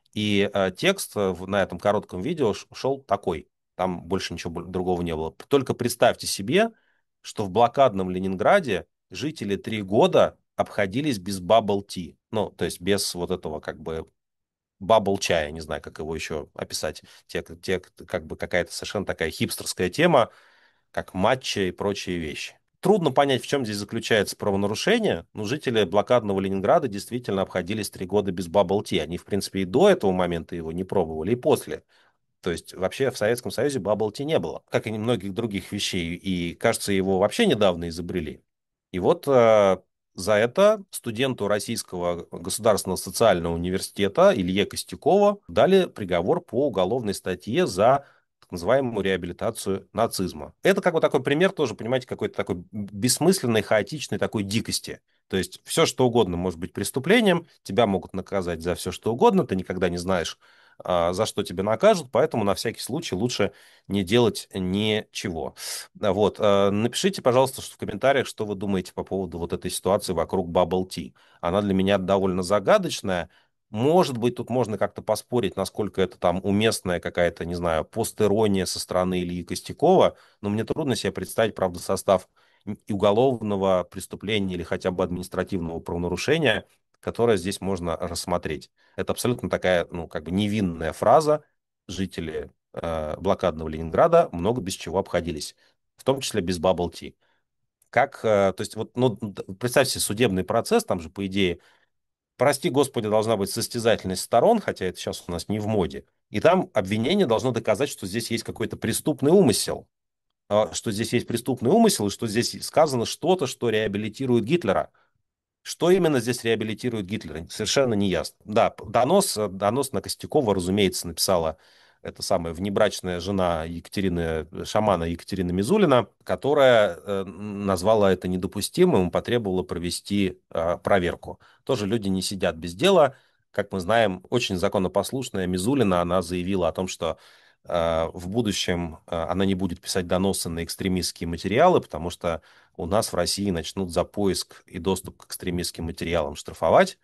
и э, текст э, в- на этом коротком видео ш- шел такой, там больше ничего бо- другого не было. Только представьте себе, что в блокадном Ленинграде жители три года обходились без bubble tea, ну, то есть без вот этого как бы бабл чая, не знаю, как его еще описать, те, те, как бы какая-то совершенно такая хипстерская тема, как матча и прочие вещи. Трудно понять, в чем здесь заключается правонарушение, но жители блокадного Ленинграда действительно обходились три года без бабл ти. Они, в принципе, и до этого момента его не пробовали, и после. То есть вообще в Советском Союзе bubble tea не было, как и многих других вещей. И, кажется, его вообще недавно изобрели. И вот э, за это студенту Российского государственного социального университета Илье Костякову дали приговор по уголовной статье за так называемую реабилитацию нацизма. Это как бы такой пример тоже, понимаете, какой-то такой бессмысленной, хаотичной такой дикости. То есть все, что угодно может быть преступлением, тебя могут наказать за все, что угодно, ты никогда не знаешь, а, за что тебя накажут, поэтому на всякий случай лучше не делать ничего. Да, вот. э, Напишите, пожалуйста, в комментариях, что вы думаете по поводу вот этой ситуации вокруг Bubble Tea. Она для меня довольно загадочная. Может быть, тут можно как-то поспорить, насколько это там уместная какая-то, не знаю, постерония со стороны Ильи Костякова, но мне трудно себе представить, правда, состав и уголовного преступления или хотя бы административного правонарушения, которое здесь можно рассмотреть. Это абсолютно такая, ну, как бы невинная фраза. Жители э, блокадного Ленинграда много без чего обходились, в том числе без bubble tea. Как, э, то есть, вот, ну, д- представьте себе судебный процесс, там же, по идее, прости господи, должна быть состязательность сторон, хотя это сейчас у нас не в моде. И там обвинение должно доказать, что здесь есть какой-то преступный умысел, а, что здесь есть преступный умысел, и что здесь сказано что-то, что реабилитирует Гитлера. Что именно здесь реабилитирует Гитлера, совершенно не ясно. Да, п- донос, э, донос на Костякова, разумеется, написала эта самая внебрачная жена Екатерины, э, шамана Екатерина Мизулина, которая э, назвала это недопустимым и потребовала провести э, проверку. Тоже люди не сидят без дела. Как мы знаем, очень законопослушная Мизулина, она заявила о том, что э, в будущем э, она не будет писать доносы на экстремистские материалы, потому что у нас в России начнут за поиск и доступ к экстремистским материалам штрафовать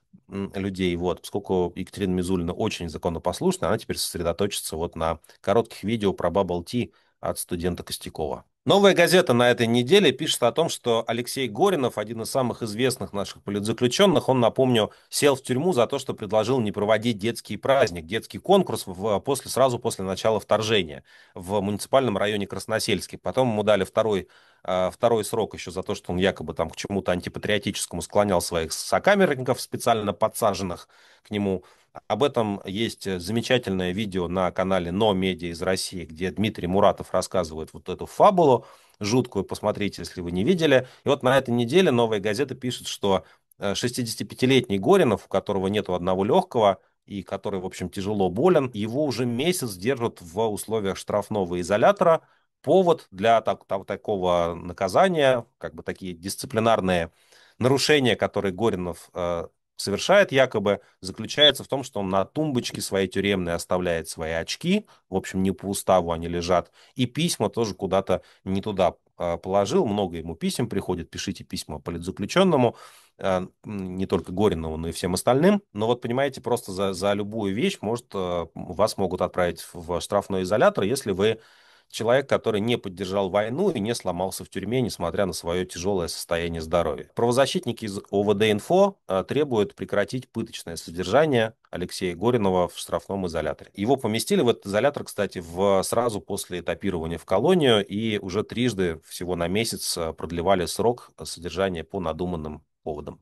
м, людей. Вот, поскольку Екатерина Мизулина очень законопослушна, она теперь сосредоточится вот на коротких видео про Bubble Tea от студента Костякова. Новая газета на этой неделе пишет о том, что Алексей Горинов, один из самых известных наших политзаключенных, он, напомню, сел в тюрьму за то, что предложил не проводить детский праздник, детский конкурс в, после, сразу после начала вторжения в муниципальном районе Красносельский. Потом ему дали второй а, второй срок еще за то, что он якобы там к чему-то антипатриотическому склонял своих сокамерников, специально подсаженных к нему. Об этом есть замечательное видео на канале Но Медиа из России, где Дмитрий Муратов рассказывает вот эту фабулу жуткую, посмотрите, если вы не видели. И вот на этой неделе «Новая газета» пишет, что э, шестидесятипятилетний Горинов, у которого нету одного легкого, и который, в общем, тяжело болен, его уже месяц держат в условиях штрафного изолятора. Повод для так, так- такого наказания, как бы такие дисциплинарные нарушения, которые Горинов э, совершает якобы, заключается в том, что он на тумбочке своей тюремной оставляет свои очки, в общем, не по уставу они лежат, и письма тоже куда-то не туда э, положил, много ему писем приходит, пишите письма политзаключенному, э, не только Горинову, но и всем остальным. Но вот, понимаете, просто за, за любую вещь может, э, вас могут отправить в штрафной изолятор, если вы человек, который не поддержал войну и не сломался в тюрьме, несмотря на свое тяжелое состояние здоровья. Правозащитники из О В Д-Инфо э, требуют прекратить пыточное содержание Алексея Горинова в штрафном изоляторе. Его поместили в этот изолятор, кстати, в, сразу после этапирования в колонию, и уже трижды всего на месяц э, продлевали срок содержания по надуманным поводам.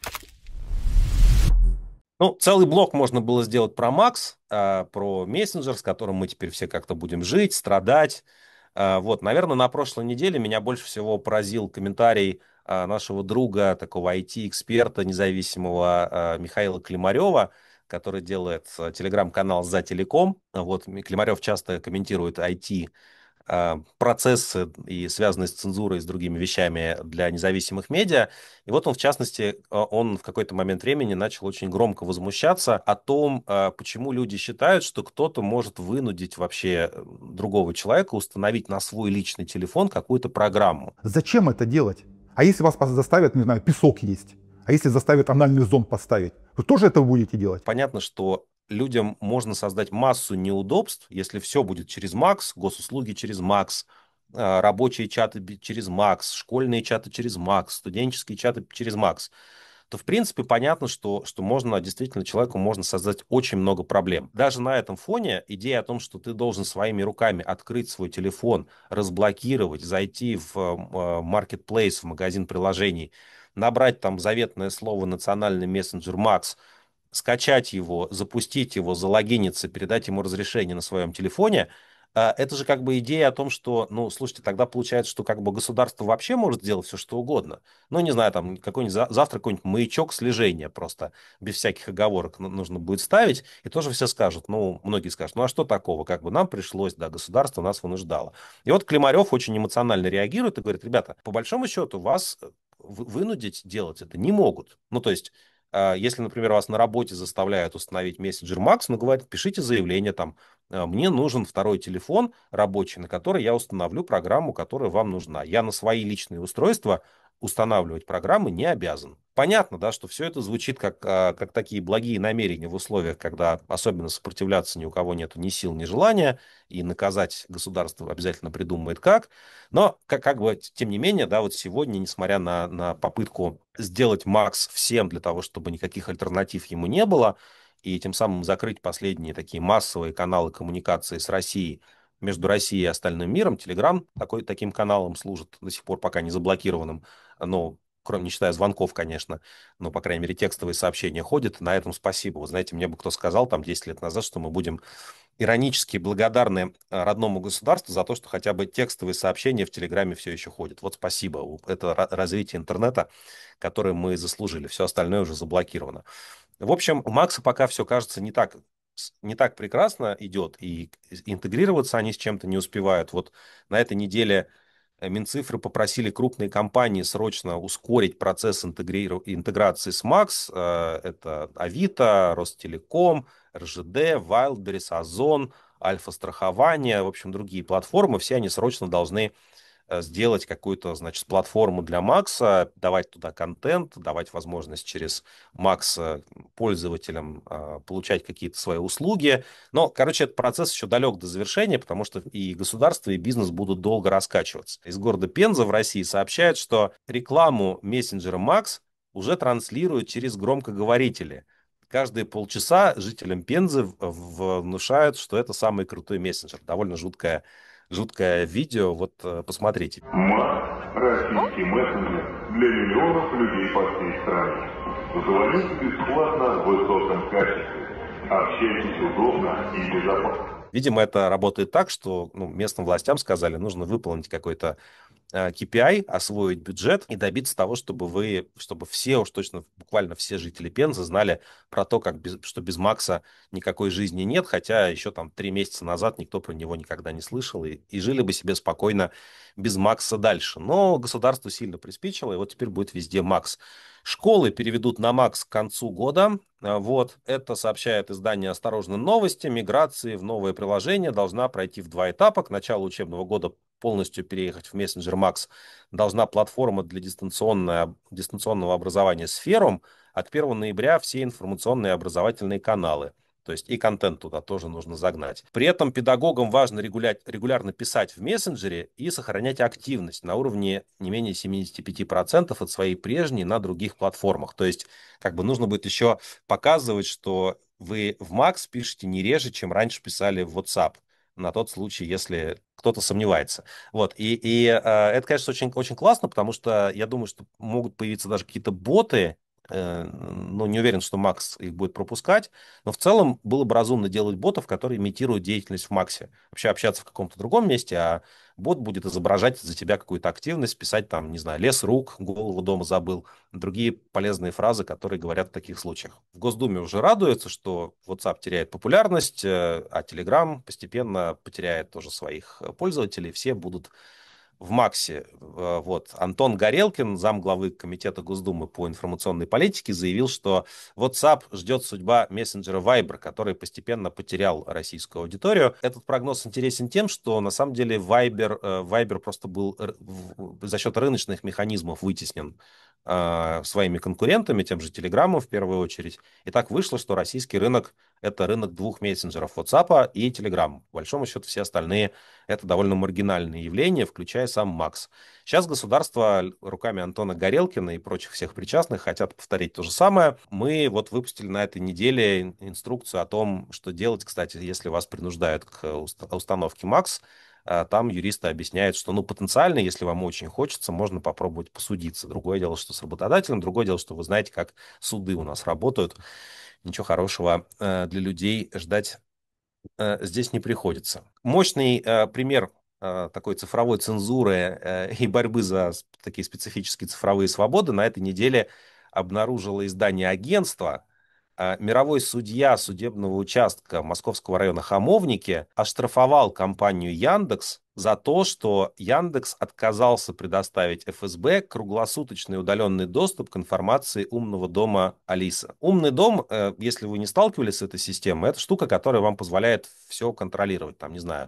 Ну, целый блок можно было сделать про Макс, а, про мессенджер, с которым мы теперь все как-то будем жить, страдать. А, Вот, наверное, на прошлой неделе меня больше всего поразил комментарий а, нашего друга, такого ай ти-эксперта независимого а, Михаила Климарева, который делает а, телеграм-канал «За телеком». Вот, Ми- Климарев часто комментирует ай ти а, процессы и связанные с цензурой и с другими вещами для независимых медиа. И вот он, в частности, а, он в какой-то момент времени начал очень громко возмущаться о том, а, почему люди считают, что кто-то может вынудить вообще э, другого человека установить на свой личный телефон какую-то программу. Зачем это делать? А если вас заставят, не знаю, песок есть? А если заставят анальный зонд поставить? Вы тоже это будете делать? Понятно, что людям можно создать массу неудобств, если все будет через Макс, госуслуги через Макс, а, рабочие чаты би- через Макс, школьные чаты через Макс, студенческие чаты через Макс, то, в принципе, понятно, что, что можно, действительно, человеку можно создать очень много проблем. Даже на этом фоне идея о том, что ты должен своими руками открыть свой телефон, разблокировать, зайти в э, маркетплейс, в магазин приложений, набрать там заветное слово «национальный мессенджер Макс», скачать его, запустить его, залогиниться, передать ему разрешение на своем телефоне, а, это же как бы идея о том, что, ну, слушайте, тогда получается, что как бы государство вообще может делать все, что угодно. Ну, не знаю, там какой-нибудь за- завтра какой-нибудь маячок слежения просто без всяких оговорок ну- нужно будет ставить, и тоже все скажут, ну, многие скажут, ну, а что такого, как бы нам пришлось, да, государство нас вынуждало. И вот Климарев очень эмоционально реагирует и говорит, ребята, по большому счету вас э, вы- вынудить делать это не могут. Ну, то есть а, если, например, вас на работе заставляют установить мессенджер Макс, ну, говорят, пишите заявление там, а, мне нужен второй телефон рабочий, на который я установлю программу, которая вам нужна. Я на свои личные устройства устанавливать программы не обязан. Понятно, да, что все это звучит как, а, как такие благие намерения в условиях, когда особенно сопротивляться ни у кого нету ни сил, ни желания, и наказать государство обязательно придумает как. Но, как, как бы, тем не менее, да, вот сегодня, несмотря на, на попытку сделать Макс всем для того, чтобы никаких альтернатив ему не было, и тем самым закрыть последние такие массовые каналы коммуникации с Россией, между Россией и остальным миром, Telegram такой, таким каналом служит до сих пор пока не заблокированным, но кроме, не считая звонков, конечно, но, по крайней мере, текстовые сообщения ходят. На этом спасибо. Вы знаете, мне бы кто сказал там десять лет назад, что мы будем иронически благодарны э, родному государству за то, что хотя бы текстовые сообщения в Телеграме все еще ходят. Вот спасибо. Это ра- развитие интернета, которое мы заслужили. Все остальное уже заблокировано. В общем, у Макса пока все кажется не так, с- не так прекрасно идет, и интегрироваться они с чем-то не успевают. Вот на этой неделе э, Минцифры попросили крупные компании срочно ускорить процесс интегриру- интеграции с Макс. Э, Это Авито, Ростелеком, эр жэ дэ, Wildberries, Озон, Альфа-страхование, в общем, другие платформы. Все они срочно должны э, сделать какую-то, значит, платформу для Макса, давать туда контент, давать возможность через Макс э, пользователям э, получать какие-то свои услуги. Но, короче, этот процесс еще далек до завершения, потому что и государство, и бизнес будут долго раскачиваться. Из города Пенза в России сообщают, что рекламу мессенджера Макс уже транслируют через громкоговорители. Каждые полчаса жителям Пензы в- в- внушают, что это самый крутой мессенджер. Довольно жуткая жуткое видео, вот э, посмотрите. Макс Российский мессенджер для миллионов людей по всей стране. Звоните бесплатно в высоком качестве. Общайтесь удобно и безопасно. Видимо, это работает так, что ну, местным властям сказали, нужно выполнить какой-то э, кей пи ай, освоить бюджет и добиться того, чтобы вы, чтобы все, уж точно буквально все жители Пензы знали про то, как без, что без Макса никакой жизни нет, хотя еще там три месяца назад никто про него никогда не слышал, и, и жили бы себе спокойно без Макса дальше. Но государство сильно приспичило, и вот теперь будет везде Макс. Школы переведут на Макс к концу года. Вот, это сообщает издание «Осторожно, новости». Миграция в новое приложение должна пройти в два этапа. К началу учебного года полностью переехать в мессенджер Макс должна платформа для дистанционного, дистанционного образования «Сферум», а к первому ноября все информационные и образовательные каналы. То есть и контент туда тоже нужно загнать. При этом педагогам важно регуля... регулярно писать в мессенджере и сохранять активность на уровне не менее семьдесят пять процентов от своей прежней на других платформах. То есть как бы нужно будет еще показывать, что вы в Макс пишете не реже, чем раньше писали в WhatsApp, на тот случай, если кто-то сомневается. Вот. И, и э, это, конечно, очень, очень классно, потому что я думаю, что могут появиться даже какие-то боты. Ну, не уверен, что Макс их будет пропускать, но в целом было бы разумно делать ботов, которые имитируют деятельность в Максе. Вообще общаться в каком-то другом месте, а бот будет изображать за тебя какую-то активность, писать там, не знаю, лес рук, голову дома забыл, другие полезные фразы, которые говорят в таких случаях. В Госдуме уже радуются, что WhatsApp теряет популярность, а Telegram постепенно потеряет тоже своих пользователей, все будут в Максе. Вот. Антон Горелкин, замглавы Комитета Госдумы по информационной политике, заявил, что WhatsApp ждет судьба мессенджера Viber, который постепенно потерял российскую аудиторию. Этот прогноз интересен тем, что на самом деле Viber, Viber просто был за счет рыночных механизмов вытеснен своими конкурентами, тем же Телеграмом в первую очередь. И так вышло, что российский рынок — это рынок двух мессенджеров — WhatsApp и Telegram. По большому счету все остальные — это довольно маргинальные явления, включая сам Макс. Сейчас государство руками Антона Горелкина и прочих всех причастных хотят повторить то же самое. Мы вот выпустили на этой неделе инструкцию о том, что делать, кстати, если вас принуждают к установке Макс. Там юристы объясняют, что ну, потенциально, если вам очень хочется, можно попробовать посудиться. Другое дело, что с работодателем, другое дело, что вы знаете, как суды у нас работают. Ничего хорошего для людей ждать здесь не приходится. Мощный пример такой цифровой цензуры и борьбы за такие специфические цифровые свободы на этой неделе обнаружило издание «Агентство». Мировой судья судебного участка Московского района Хамовники оштрафовал компанию Яндекс за то, что Яндекс отказался предоставить эф эс бэ круглосуточный удаленный доступ к информации умного дома Алиса. Умный дом, если вы не сталкивались с этой системой, это штука, которая вам позволяет все контролировать. Там, не знаю,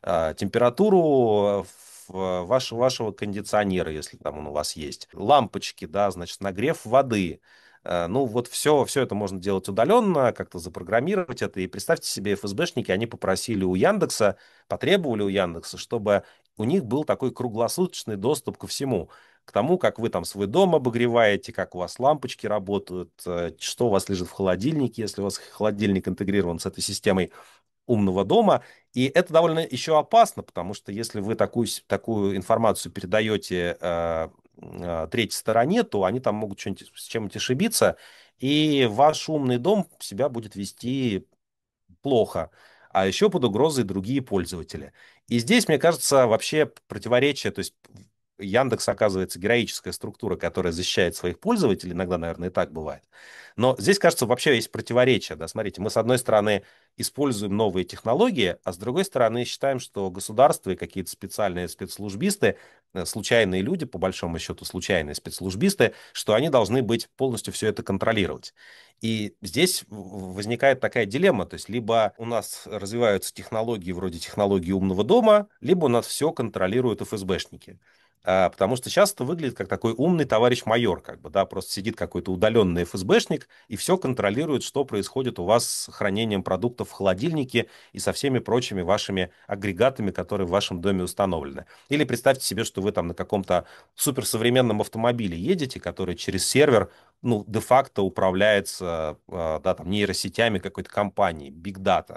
температуру вашего, вашего кондиционера, если там он у вас есть, лампочки, да, значит, нагрев воды. Ну, вот все, все это можно делать удаленно, как-то запрограммировать это. И представьте себе, эф эс бэшники, они попросили у Яндекса, потребовали у Яндекса, чтобы у них был такой круглосуточный доступ ко всему. К тому, как вы там свой дом обогреваете, как у вас лампочки работают, что у вас лежит в холодильнике, если у вас холодильник интегрирован с этой системой умного дома. И это довольно еще опасно, потому что если вы такую, такую информацию передаете э, э, третьей стороне, то они там могут что-нибудь, с чем-нибудь ошибиться, и ваш умный дом себя будет вести плохо, а еще под угрозой другие пользователи. И здесь, мне кажется, вообще противоречие, то есть Яндекс, оказывается, героическая структура, которая защищает своих пользователей, иногда, наверное, и так бывает. Но здесь, кажется, вообще есть противоречие. Да? Смотрите, мы, с одной стороны, используем новые технологии, а с другой стороны, считаем, что государство и какие-то специальные спецслужбисты, случайные люди, по большому счету, случайные спецслужбисты, что они должны быть полностью все это контролировать. И здесь возникает такая дилемма, то есть либо у нас развиваются технологии вроде технологии умного дома, либо у нас все контролируют эф эс бэшники. А, потому что сейчас это выглядит как такой умный товарищ майор, как бы, да, просто сидит какой-то удаленный эф эс бэшник и все контролирует, что происходит у вас с хранением продуктов в холодильнике и со всеми прочими вашими агрегатами, которые в вашем доме установлены. Или представьте себе, что вы там на каком-то суперсовременном автомобиле едете, который через сервер, ну, де-факто управляется, да, там, нейросетями какой-то компании, Big Data.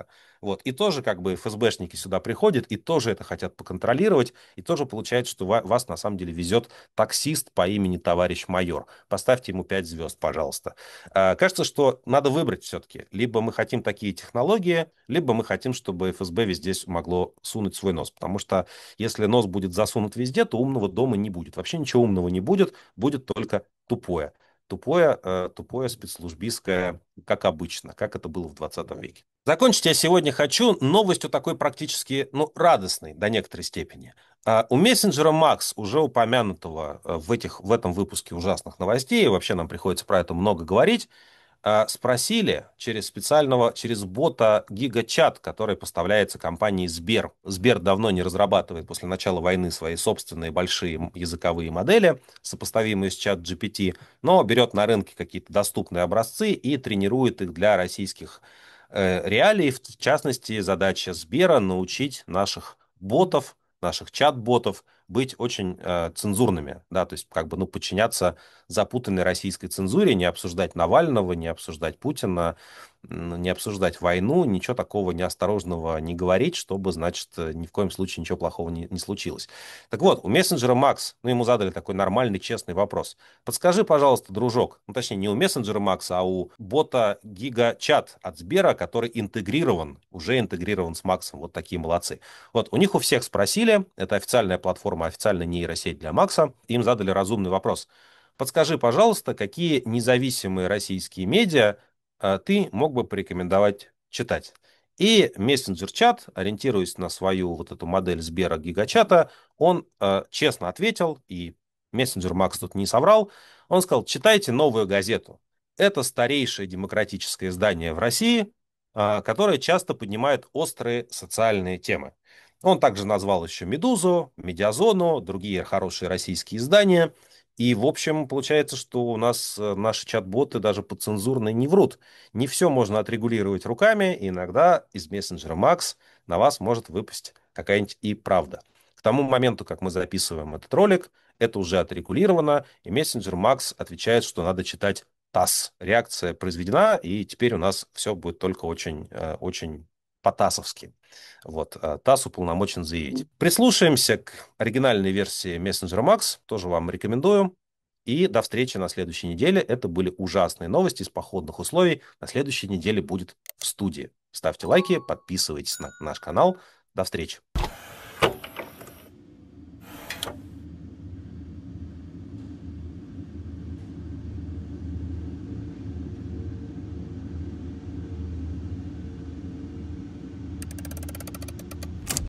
Вот. И тоже как бы эф эс бэшники сюда приходят, и тоже это хотят поконтролировать, и тоже получается, что ва- вас на самом деле везет таксист по имени товарищ майор. Поставьте ему пять звезд, пожалуйста. А, кажется, что надо выбрать все-таки. Либо мы хотим такие технологии, либо мы хотим, чтобы эф эс бэ везде могло сунуть свой нос. Потому что если нос будет засунут везде, то умного дома не будет. Вообще ничего умного не будет, будет только тупое. Тупое, э, тупое спецслужбистское, как обычно, как это было в двадцатом веке. Закончить я сегодня хочу новостью такой практически, ну, радостной до некоторой степени. А, у мессенджера Макс, уже упомянутого э, в, этих, в этом выпуске ужасных новостей, вообще нам приходится про это много говорить, а, спросили через специального, через бота GigaChat, который поставляется компанией Сбер. Сбер давно не разрабатывает после начала войны свои собственные большие м- языковые модели, сопоставимые с чат джи пи ти, но берет на рынке какие-то доступные образцы и тренирует их для российских э, реалий. В частности, задача Сбера научить наших ботов, наших чат-ботов быть очень э, цензурными, да, то есть как бы, ну, подчиняться запутанной российской цензуре, не обсуждать Навального, не обсуждать Путина, м, не обсуждать войну, ничего такого неосторожного не говорить, чтобы, значит, э, ни в коем случае ничего плохого не, не случилось. Так вот, у мессенджера Макс, ну, ему задали такой нормальный, честный вопрос. Подскажи, пожалуйста, дружок, ну, точнее, не у мессенджера Макса, а у бота GigaChat от Сбера, который интегрирован, уже интегрирован с Максом, вот такие молодцы. Вот, у них у всех спросили, это официальная платформа, официальная нейросеть для Макса, им задали разумный вопрос. Подскажи, пожалуйста, какие независимые российские медиа а, ты мог бы порекомендовать читать? И мессенджер-чат, ориентируясь на свою вот эту модель Сбера Гигачата, он а, честно ответил, и мессенджер Макс тут не соврал, он сказал, читайте «Новую газету». Это старейшее демократическое издание в России, а, которое часто поднимает острые социальные темы. Он также назвал еще «Медузу», «Медиазону», другие хорошие российские издания. И, в общем, получается, что у нас э, наши чат-боты даже подцензурные не врут. Не все можно отрегулировать руками, и иногда из мессенджера Макс на вас может выпасть какая-нибудь и правда. К тому моменту, как мы записываем этот ролик, это уже отрегулировано, и мессенджер Макс отвечает, что надо читать ТАСС. Реакция произведена, и теперь у нас все будет только очень, э, очень по-тасовски. Вот, э, ТАСС уполномочен заявить. Прислушаемся к оригинальной версии мессенджера Макс, тоже вам рекомендую. И до встречи на следующей неделе. Это были ужасные новости из походных условий. На следующей неделе будет в студии. Ставьте лайки, подписывайтесь на наш канал. До встречи.